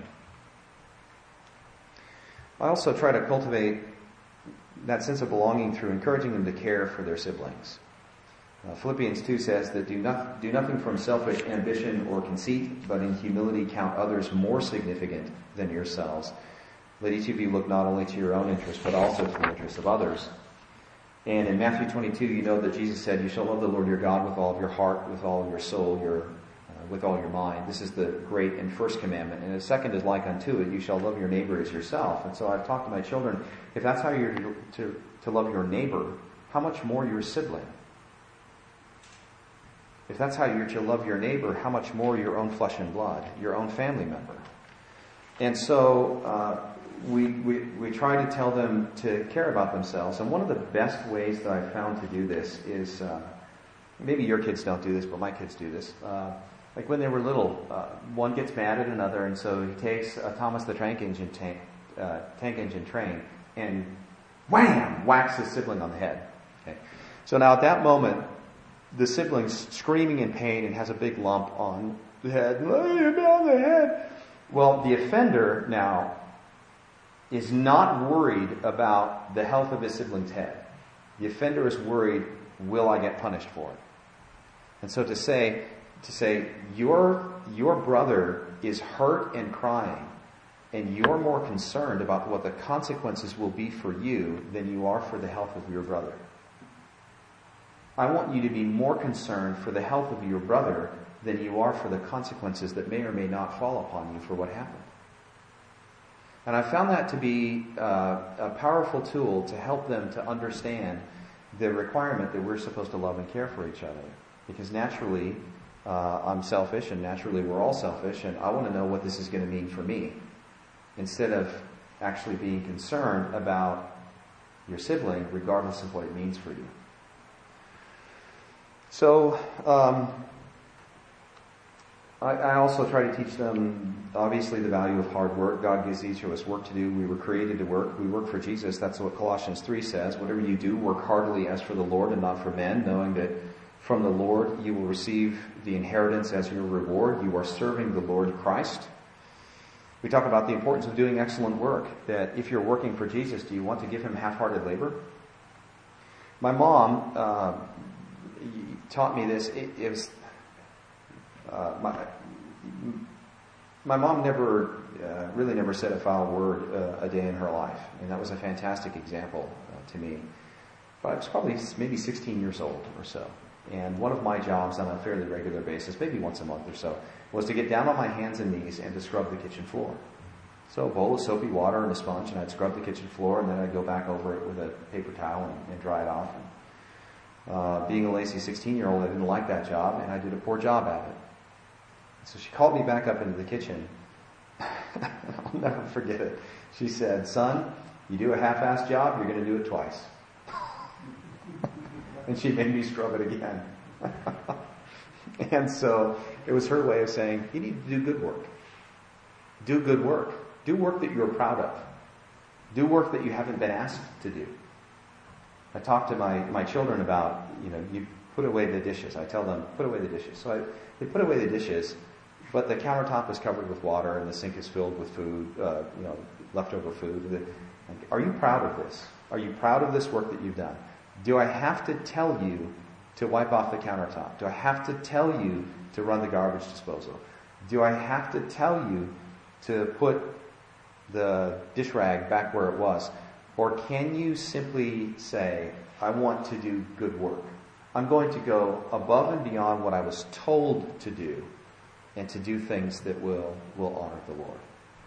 I also try to cultivate that sense of belonging through encouraging them to care for their siblings. Philippians 2 says that do nothing from selfish ambition or conceit, but in humility count others more significant than yourselves. Let each of you look not only to your own interest, but also to the interest of others. And in Matthew 22, you know that Jesus said, you shall love the Lord your God with all of your heart, with all your soul, with all your mind. This is the great and first commandment. And the second is like unto it, you shall love your neighbor as yourself. And so I've talked to my children, if that's how you're to love your neighbor, how much more your sibling? If that's how you're to love your neighbor, how much more your own flesh and blood, your own family member? And so we try to tell them to care about themselves. And one of the best ways that I've found to do this is, maybe your kids don't do this, but my kids do this. Like when they were little, one gets mad at another, and so he takes a Thomas the Tank Engine train and wham, whacks his sibling on the head. Okay. So now at that moment, the sibling's screaming in pain and has a big lump on the head. You're down the head. Well, the offender now is not worried about the health of his sibling's head. The offender is worried, will I get punished for it? And so to say, your your brother is hurt and crying, and you're more concerned about what the consequences will be for you than you are for the health of your brother. I want you to be more concerned for the health of your brother than you are for the consequences that may or may not fall upon you for what happened. And I found that to be a powerful tool to help them to understand the requirement that we're supposed to love and care for each other. Because naturally, I'm selfish, and naturally we're all selfish, and I want to know what this is going to mean for me, instead of actually being concerned about your sibling, regardless of what it means for you. So, I also try to teach them, obviously, the value of hard work. God gives each of us work to do. We were created to work. We work for Jesus. That's what Colossians 3 says. Whatever you do, work heartily as for the Lord and not for men, knowing that from the Lord you will receive the inheritance as your reward. You are serving the Lord Christ. We talk about the importance of doing excellent work, that if you're working for Jesus, do you want to give him half-hearted labor? My mom taught me this. It was my mom really never said a foul word a day in her life, and that was a fantastic example to me. But I was probably maybe 16 years old or so, and one of my jobs on a fairly regular basis, maybe once a month or so, was to get down on my hands and knees and to scrub the kitchen floor. So a bowl of soapy water and a sponge, and I'd scrub the kitchen floor, and then I'd go back over it with a paper towel and dry it off. Being a lazy 16-year-old, I didn't like that job, and I did a poor job at it. So she called me back up into the kitchen. I'll never forget it. She said, "Son, you do a half-assed job, you're going to do it twice." And she made me scrub it again. And so it was her way of saying, you need to do good work. Do good work. Do work that you're proud of. Do work that you haven't been asked to do. I talk to my children about, you put away the dishes. I tell them, put away the dishes. So they put away the dishes, but the countertop is covered with water and the sink is filled with food, leftover food. Are you proud of this? Are you proud of this work that you've done? Do I have to tell you to wipe off the countertop? Do I have to tell you to run the garbage disposal? Do I have to tell you to put the dish rag back where it was? Or can you simply say, I want to do good work. I'm going to go above and beyond what I was told to do and to do things that will honor the Lord.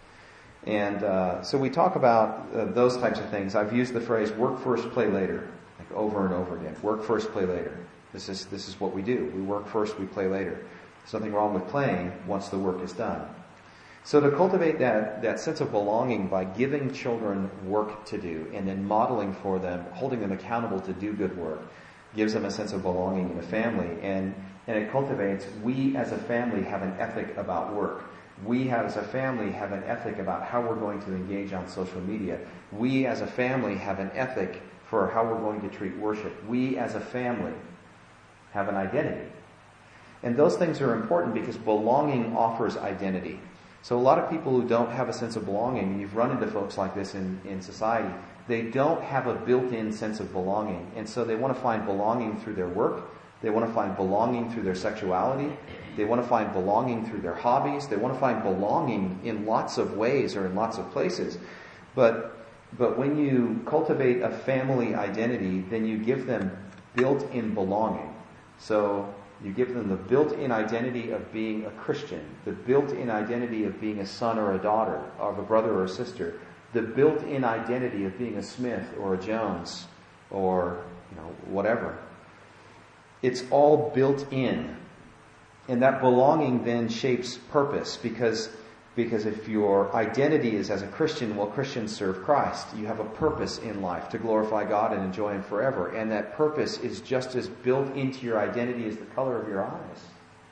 And so we talk about those types of things. I've used the phrase work first, play later, like over and over again. Work first, play later. This is what we do. We work first, we play later. There's nothing wrong with playing once the work is done. So to cultivate that sense of belonging by giving children work to do and then modeling for them, holding them accountable to do good work, gives them a sense of belonging in a family. And it cultivates, we as a family have an ethic about work. We as a family have an ethic about how we're going to engage on social media. We as a family have an ethic for how we're going to treat worship. We as a family have an identity. And those things are important because belonging offers identity. So a lot of people who don't have a sense of belonging, you've run into folks like this in society, they don't have a built-in sense of belonging. And so they want to find belonging through their work. They want to find belonging through their sexuality. They want to find belonging through their hobbies. They want to find belonging in lots of ways or in lots of places. But when you cultivate a family identity, then you give them built-in belonging. So you give them the built-in identity of being a Christian, the built-in identity of being a son or a daughter, of a brother or a sister, the built-in identity of being a Smith or a Jones or, whatever. It's all built in. And that belonging then shapes purpose because if your identity is as a Christian, well, Christians serve Christ. You have a purpose in life to glorify God and enjoy Him forever. And that purpose is just as built into your identity as the color of your eyes.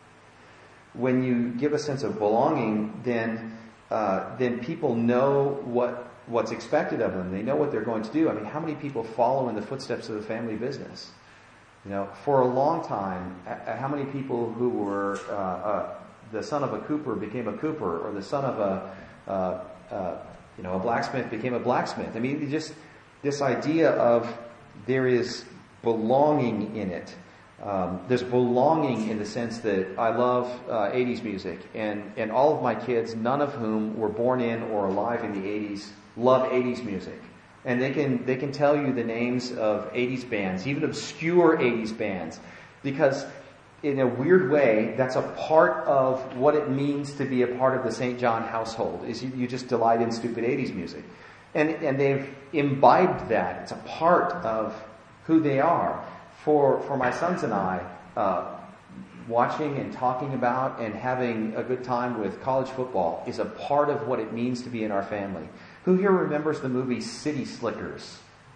When you give a sense of belonging, then people know what's expected of them. They know what they're going to do. I mean, how many people follow in the footsteps of the family business? For a long time, how many people who were the son of a cooper became a cooper, or the son of a blacksmith became a blacksmith? I mean, just this idea of there is belonging in it. There's belonging in the sense that I love 80s music, and all of my kids, none of whom were born in or alive in the 80s, love 80s music. And they can tell you the names of 80s bands, even obscure 80s bands, because in a weird way, that's a part of what it means to be a part of the St. John household, is you just delight in stupid 80s music. And they've imbibed that. It's a part of who they are. For my sons and I, watching and talking about and having a good time with college football is a part of what it means to be in our family. Who here remembers the movie City Slickers?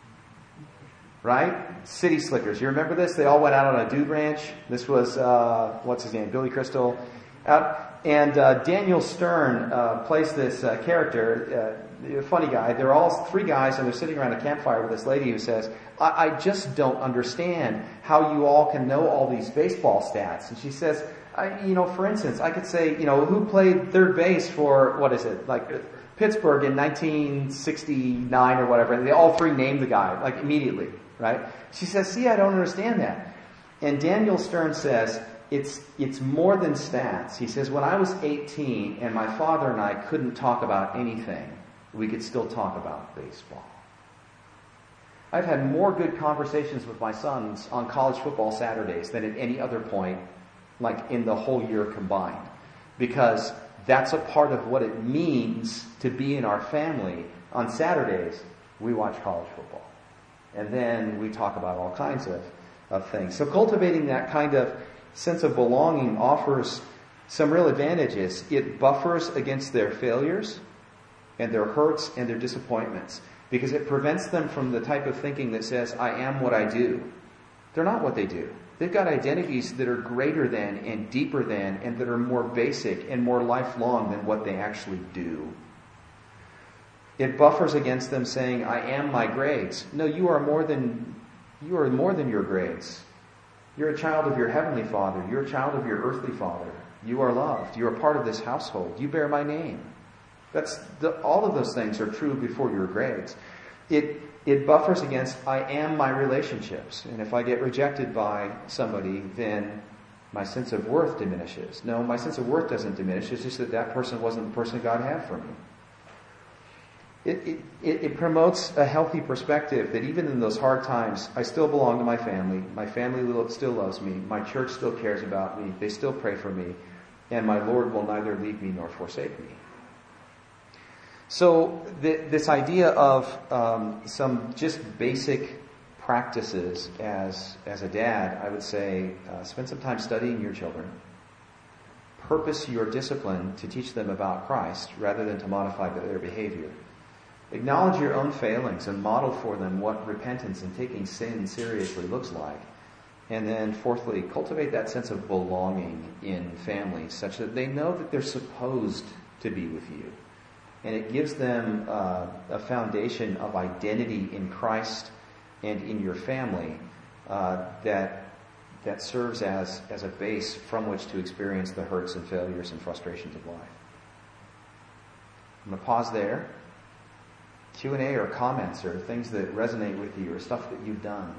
Right? City Slickers. You remember this? They all went out on a dude ranch. This was, what's his name? Billy Crystal. And Daniel Stern plays this character, funny guy. They're all three guys, and they're sitting around a campfire with this lady who says, I just don't understand how you all can know all these baseball stats. And she says, for instance, I could say, who played third base for, Pittsburgh in 1969 or whatever. And they all three named the guy, immediately, right? She says, see, I don't understand that. And Daniel Stern says, it's more than stats. He says, when I was 18 and my father and I couldn't talk about anything, we could still talk about baseball. I've had more good conversations with my sons on college football Saturdays than at any other point, in the whole year combined. Because that's a part of what it means to be in our family. On Saturdays, we watch college football. And then we talk about all kinds of things. So cultivating that kind of sense of belonging offers some real advantages. It buffers against their failures and their hurts and their disappointments, because it prevents them from the type of thinking that says, I am what I do. They're not what they do. They've got identities that are greater than and deeper than, and that are more basic and more lifelong than what they actually do. It buffers against them saying, I am my grades. No, you are more than your grades. You're a child of your heavenly Father. You're a child of your earthly father. You are loved. You are part of this household. You bear my name. All of those things are true before your grades. It buffers against, I am my relationships. And if I get rejected by somebody, then my sense of worth diminishes. No, my sense of worth doesn't diminish. It's just that person wasn't the person God had for me. It promotes a healthy perspective that even in those hard times, I still belong to my family. My family still loves me. My church still cares about me. They still pray for me. And my Lord will neither leave me nor forsake me. So this idea of some just basic practices as a dad, I would say, spend some time studying your children. Purpose your discipline to teach them about Christ rather than to modify their behavior. Acknowledge your own failings and model for them what repentance and taking sin seriously looks like. And then fourthly, cultivate that sense of belonging in families such that they know that they're supposed to be with you. And it gives them a foundation of identity in Christ and in your family that serves as a base from which to experience the hurts and failures and frustrations of life. I'm going to pause there. Q&A or comments or things that resonate with you or stuff that you've done.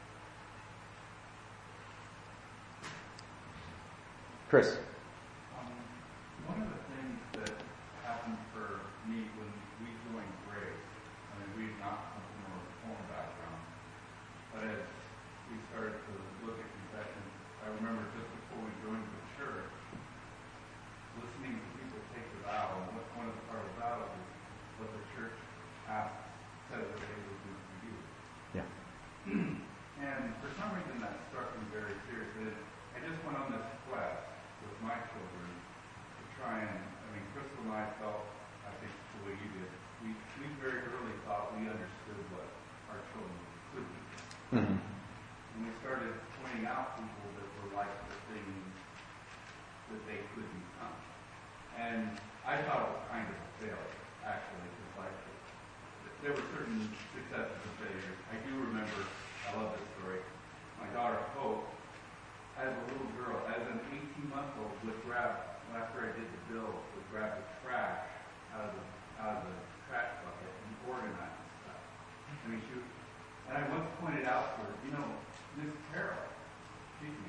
Chris. One of the things that happened for me when we joined Grace, we've not come from a reform background, but as we started to look at confession, I remember just before we joined the church, listening to people take the vow, and one of the part of the vow is what the church said that they would do for you. Yeah. And for some reason that struck me very seriously. I just went on this quest with my children to try and, Crystal and I felt, I think the way you did, we very early thought we understood what our children could be. Mm-hmm. And we started pointing out people that were like the things that they could become. And I thought it was kind of a failure, actually, because there were certain successes and failures. I do remember, I love this story, my daughter Hope, as a little girl, as an 18-month-old, would grab, after I did the bill, would grab the trash out of the trash bucket and organize stuff. And I once pointed out to her, Miss Carol, she's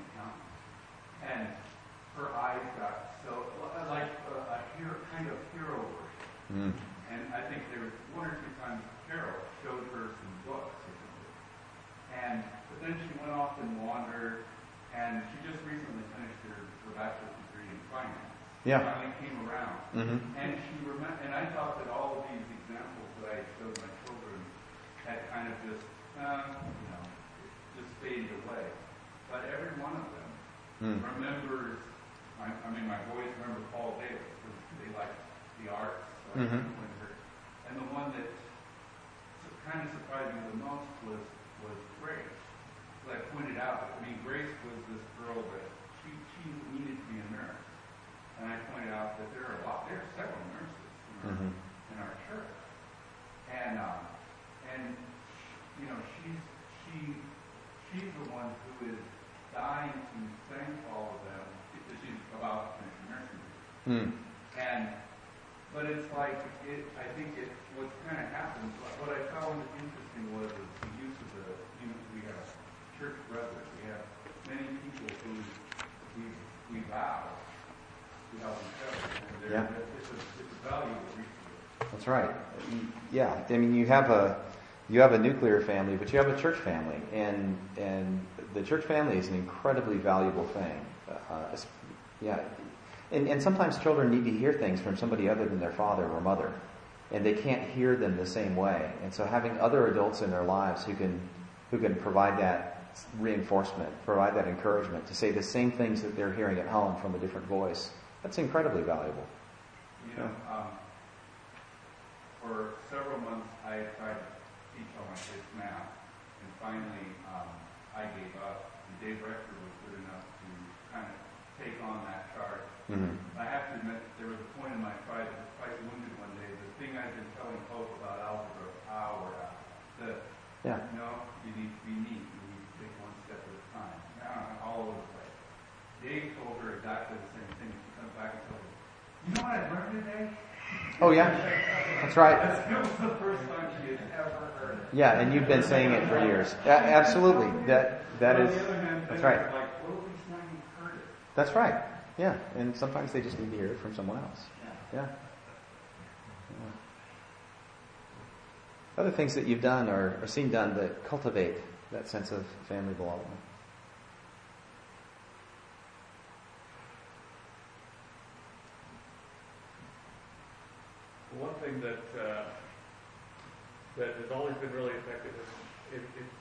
Mm. And I think there was one or two times Carol showed her some books or something. But then she went off and wandered, and she just recently finished her bachelor's degree in finance. Yeah. Finally came around. Mm-hmm. And I thought that all of these examples that I showed my children had kind of just, just faded away. But every one of them remembers, my boys remember Paul Davis, because they like the arts. So and the one that kind of surprised me the most was Grace. As I pointed out, Grace was this girl that she needed to be a nurse. And I pointed out that there are several nurses in our church. And she's the one who is dying to thank all of them because she's about to finish nursing. But it's like, I think what's kind of happened, what I found interesting was the use of we have church brothers, we have many people who we vow to help each other. And it's a valuable resource. That's right. Yeah, you have a nuclear family, but you have a church family, and the church family is an incredibly valuable thing. And sometimes children need to hear things from somebody other than their father or mother, and they can't hear them the same way. And so having other adults in their lives who can provide that reinforcement, provide that encouragement to say the same things that they're hearing at home from a different voice, that's incredibly valuable. For several months I tried to teach all my kids math, and finally I gave up. And Dave Rector was good enough to kind of take on that charge. I have to admit, there was a point in my pride that was quite wounded one day. The thing I've been telling Pope about algebra, you need to be neat. You need to take one step at a time. All over the place. Dave told her exactly the same thing. She comes back and tells her, "You know what I learned today?" Oh yeah, that's right. That was the first time she had ever heard it. Yeah, and you've been saying it for years. Absolutely, that is. That's right. Like, well, at least now you've heard it. That's right. Yeah, and sometimes they just need to hear it from someone else. Yeah. Other things that you've done or seen done that cultivate that sense of family belonging. One thing that has always been really effective is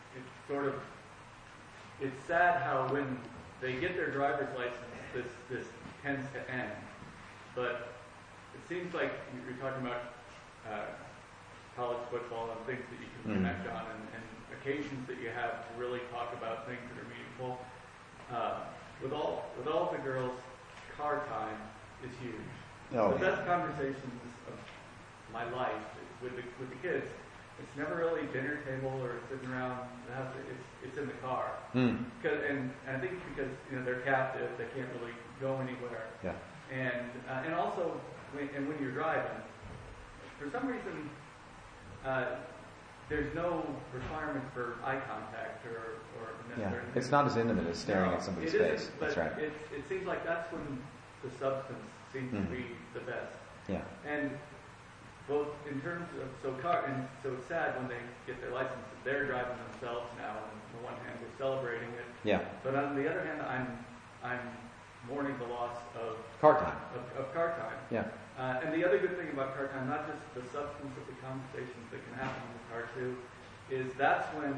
it's sad how when they get their driver's license, this tends to end. But it seems like you're talking about college football and things that you can connect on and occasions that you have to really talk about things that are meaningful. With all the girls, car time is huge. The best conversations of my life with the kids. It's never really dinner table or sitting around the house. It's in the car. And I think because they're captive, they can't really go anywhere. Yeah. And also when you're driving, for some reason, there's no requirement for eye contact or it's not as intimate as staring at somebody's face. That's right. It seems like that's when the substance seems to be the best. Yeah. And both in terms of so it's sad when they get their license that they're driving themselves now. And on the one hand, we're celebrating it. Yeah. But on the other hand, I'm mourning the loss of car time. Of car time. Yeah. And the other good thing about car time, not just the substance of the conversations that can happen in the car too, is that's when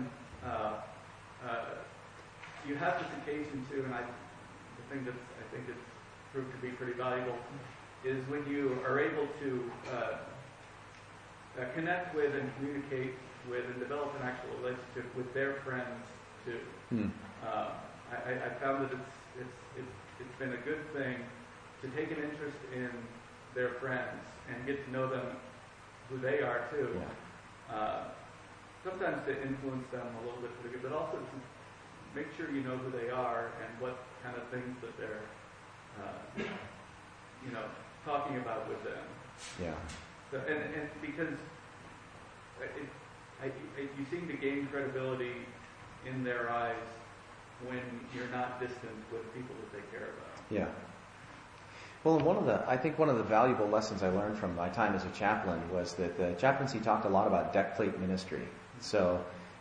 you have this occasion too, and the thing that I think has proved to be pretty valuable is when you are able to connect with and communicate with and develop an actual relationship with their friends too. I found that it's been a good thing to take an interest in their friends and get to know them, who they are too. Yeah. Sometimes to influence them a little bit for the good, but also to make sure you know who they are and what kind of things that they're, talking about with them. Yeah. So, and because you seem to gain credibility in their eyes when you're not distant with people that they care about. Yeah. Well, I think one of the valuable lessons I learned from my time as a chaplain was that the chaplaincy talked a lot about deck plate ministry. So,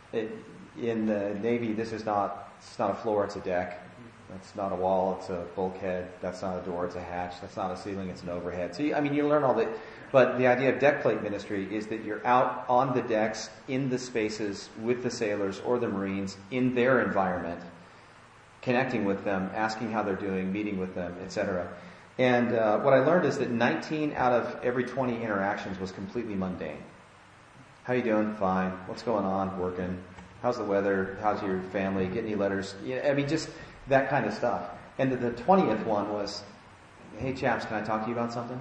in the Navy, it's not a floor, it's a deck. That's not a wall, it's a bulkhead. That's not a door, it's a hatch. That's not a ceiling, it's an overhead. So, you learn all that. But the idea of deck plate ministry is that you're out on the decks, in the spaces, with the sailors or the Marines, in their environment, connecting with them, asking how they're doing, meeting with them, etc. And what I learned is that 19 out of every 20 interactions was completely mundane. How you doing? Fine. What's going on? Working. How's the weather? How's your family? Get any letters? Just that kind of stuff. And the 20th one was, hey chaps, can I talk to you about something?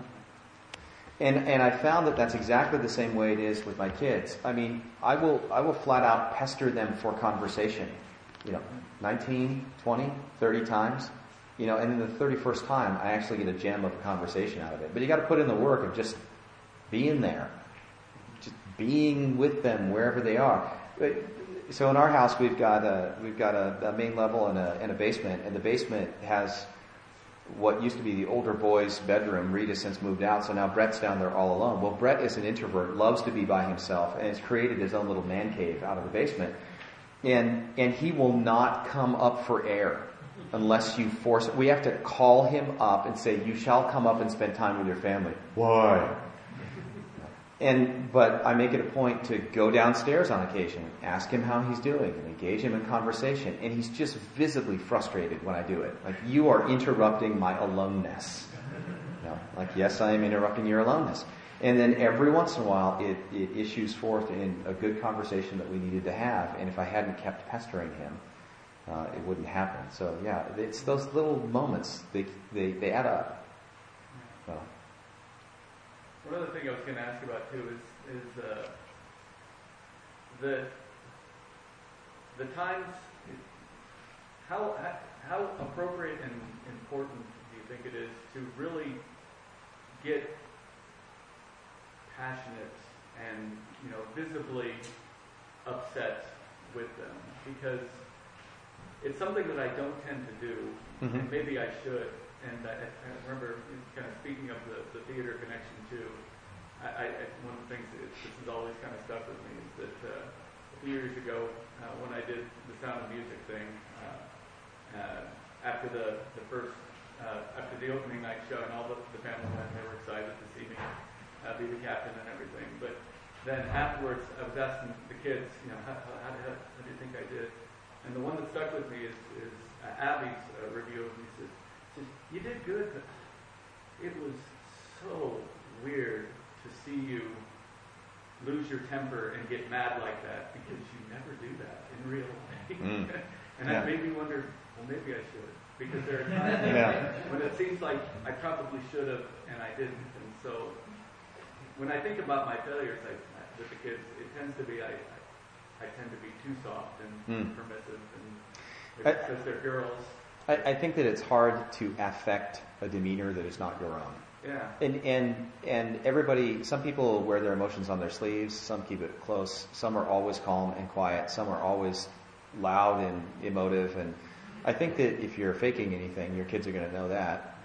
And I found that that's exactly the same way it is with my kids. I will flat out pester them for conversation. 19, 20, 30 times. And then the 31st time, I actually get a gem of a conversation out of it. But you got to put in the work of just being there, just being with them wherever they are. So in our house, we've got a main level and a basement, and the basement has what used to be the older boy's bedroom. Reed has since moved out, so now Brett's down there all alone. Well, Brett is an introvert, loves to be by himself, and has created his own little man cave out of the basement. And he will not come up for air unless you force it. We have to call him up and say, you shall come up and spend time with your family. Why? But I make it a point to go downstairs on occasion, ask him how he's doing, and engage him in conversation. And he's just visibly frustrated when I do it. Like, you are interrupting my aloneness. Yes, I am interrupting your aloneness. And then every once in a while, it issues forth in a good conversation that we needed to have. And if I hadn't kept pestering him, it wouldn't happen. So yeah, it's those little moments, they add up. So. One other thing I was going to ask about too is the times. How appropriate and important do you think it is to really get passionate and visibly upset with them? Because it's something that I don't tend to do, and maybe I should. And I remember kind of speaking of the theater connection too. One of the things that this has always kind of stuck with me is that a few years ago when I did the Sound of Music thing, after the opening night show, and all the family went, they were excited to see me be the captain and everything. But then afterwards, I was asking the kids, how do you think I did? And the one that stuck with me is Abby's review of me. Says, you did good, but it was so weird to see you lose your temper and get mad like that, because you never do that in real life. And that made me wonder, well, maybe I should. Because there are times when it seems like I probably should have and I didn't. And so when I think about my failures with the kids, it tends to be I tend to be too soft and permissive, and because they're girls. I think that it's hard to affect a demeanor that is not your own. Yeah. And everybody, some people wear their emotions on their sleeves, some keep it close, some are always calm and quiet, some are always loud and emotive. And I think that if you're faking anything, your kids are going to know that.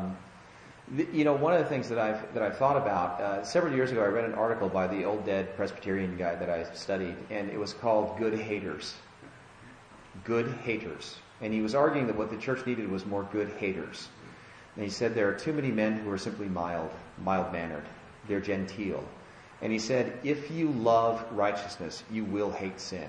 One of the things that I've thought about, several years ago I read an article by the old dead Presbyterian guy that I studied, and it was called Good Haters. Good Haters. And he was arguing that what the church needed was more good haters. And he said there are too many men who are simply mild-mannered. They're genteel. And he said, if you love righteousness, you will hate sin.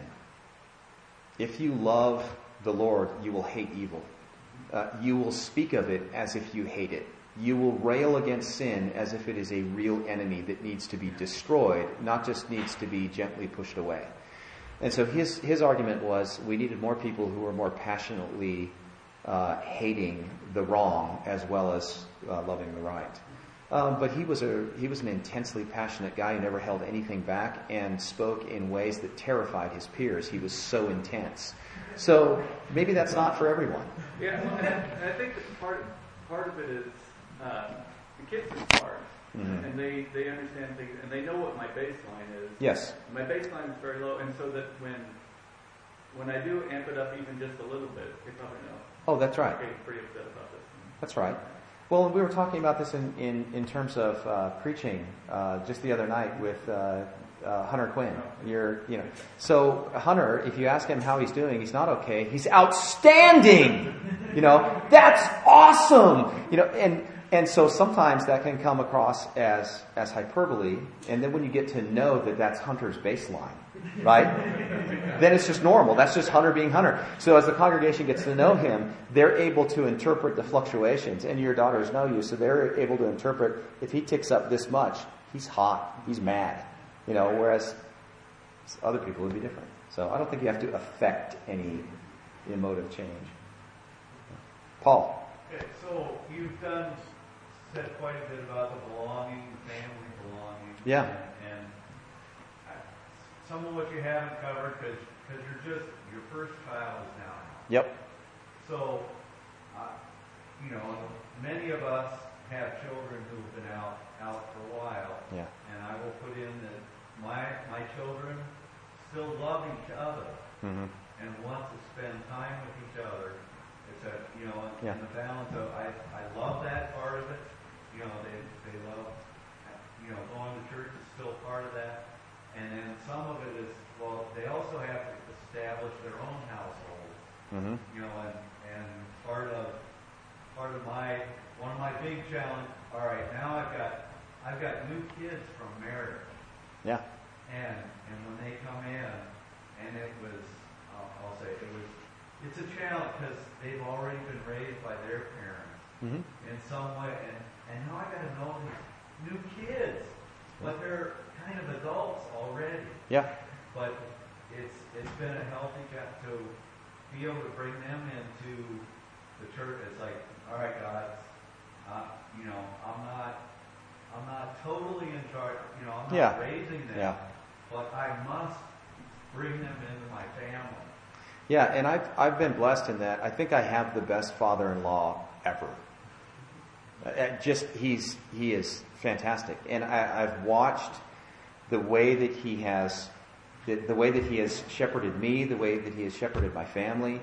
If you love the Lord, you will hate evil. You will speak of it as if you hate it. You will rail against sin as if it is a real enemy that needs to be destroyed, not just needs to be gently pushed away. And so his argument was we needed more people who were more passionately hating the wrong as well as loving the right. But he was an intensely passionate guy who never held anything back and spoke in ways that terrified his peers. He was so intense. So maybe that's not for everyone. Yeah, and I think that part of it is the kids are smart. And they understand things, and they know what my baseline is. Yes. My baseline is very low, and so that when I do amp it up even just a little bit, they probably know. Oh, that's right. I'm getting pretty upset about this. That's right. Well, we were talking about this in terms of preaching just the other night with Hunter Quinn. So Hunter, if you ask him how he's doing, he's not okay. He's outstanding. That's awesome. And so sometimes that can come across as hyperbole, and then when you get to know that that's Hunter's baseline, right? Then it's just normal. That's just Hunter being Hunter. So as the congregation gets to know him, they're able to interpret the fluctuations, and your daughters know you, so they're able to interpret if he ticks up this much, he's hot, he's mad, whereas other people would be different. So I don't think you have to affect any emotive change. Paul. Okay, so you've said quite a bit about the belonging, the family belonging. Yeah. And some of what you haven't covered because your first child is now out. Yep. So, many of us have children who have been out for a while. Yeah. And I will put in that my children still love each other and want to spend time with each other. It's in the balance of I love that part of it. They love going to church is still part of that. And then some of it is, they also have to establish their own household. And part of one of my big challenges. All right, now I've got new kids from marriage. Yeah. And when they come in, and it was, it's a challenge because they've already been raised by their parents in some way, and now I got to know these new kids, but they're kind of adults already. Yeah. But it's been a healthy job to be able to bring them into the church. It's like, all right, guys, I'm not totally in charge. I'm not raising them, but I must bring them into my family. Yeah, and I've been blessed in that. I think I have the best father-in-law ever. He is fantastic, and I've watched the way that he has shepherded me, the way that he has shepherded my family.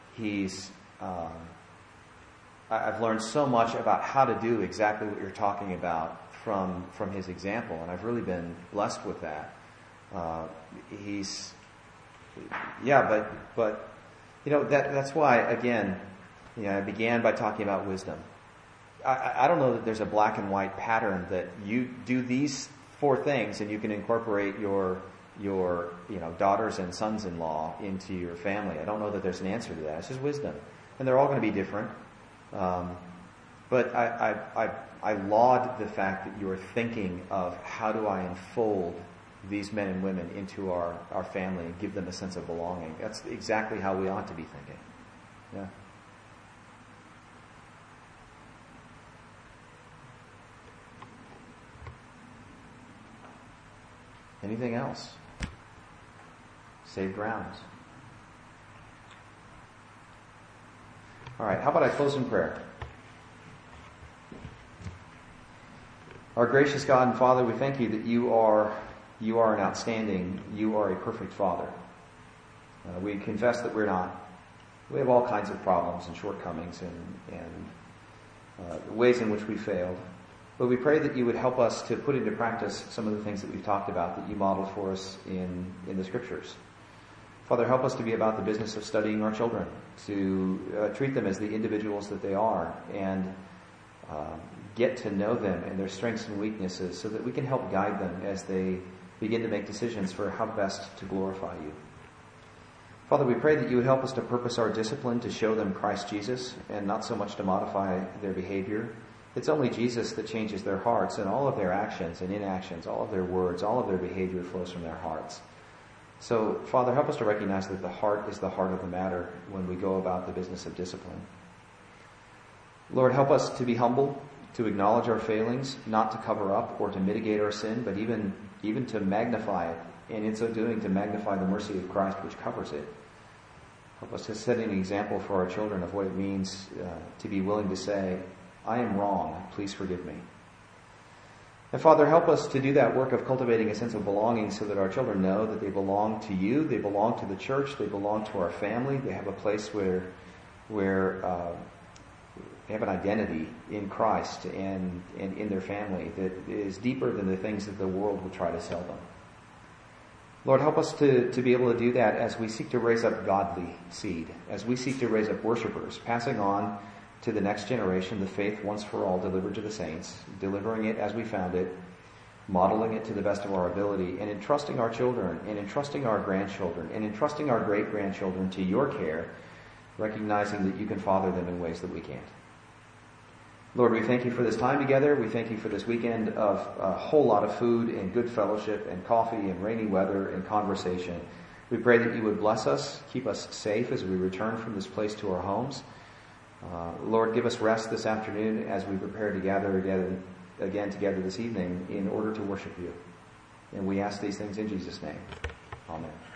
I've learned so much about how to do exactly what you're talking about from his example, and I've really been blessed with that. But that's why, again, I began by talking about wisdom. I don't know that there's a black and white pattern that you do these 4 things and you can incorporate your daughters and sons-in-law into your family. I don't know that there's an answer to that. It's just wisdom, and they're all going to be different. But I laud the fact that you are thinking of how do I unfold these men and women into our family and give them a sense of belonging. That's exactly how we ought to be thinking. Yeah. Anything else? Save grounds. All right, how about I close in prayer? Our gracious God and Father, we thank you that you are an outstanding, you are a perfect Father. We confess that we're not. We have all kinds of problems and shortcomings and ways in which we failed. But we pray that you would help us to put into practice some of the things that we've talked about that you modeled for us in the Scriptures. Father, help us to be about the business of studying our children, to treat them as the individuals that they are, and get to know them and their strengths and weaknesses so that we can help guide them as they begin to make decisions for how best to glorify you. Father, we pray that you would help us to purpose our discipline to show them Christ Jesus and not so much to modify their behavior. It's only Jesus that changes their hearts, and all of their actions and inactions, all of their words, all of their behavior flows from their hearts. So, Father, help us to recognize that the heart is the heart of the matter when we go about the business of discipline. Lord, help us to be humble, to acknowledge our failings, not to cover up or to mitigate our sin, but even to magnify it, and in so doing to magnify the mercy of Christ which covers it. Help us to set an example for our children of what it means to be willing to say, I am wrong, please forgive me. And Father, help us to do that work of cultivating a sense of belonging so that our children know that they belong to you, they belong to the church, they belong to our family, they have a place where have an identity in Christ and in their family that is deeper than the things that the world would try to sell them. Lord, help us to be able to do that as we seek to raise up godly seed, as we seek to raise up worshipers, passing on to the next generation the faith once for all delivered to the saints, delivering it as we found it, modeling it to the best of our ability, and entrusting our children, and entrusting our grandchildren, and entrusting our great-grandchildren to your care, recognizing that you can father them in ways that we can't. Lord, we thank you for this time together. We thank you for this weekend of a whole lot of food and good fellowship and coffee and rainy weather and conversation. We pray that you would bless us, keep us safe as we return from this place to our homes. Lord, give us rest this afternoon as we prepare to gather again together this evening in order to worship you. And we ask these things in Jesus' name. Amen.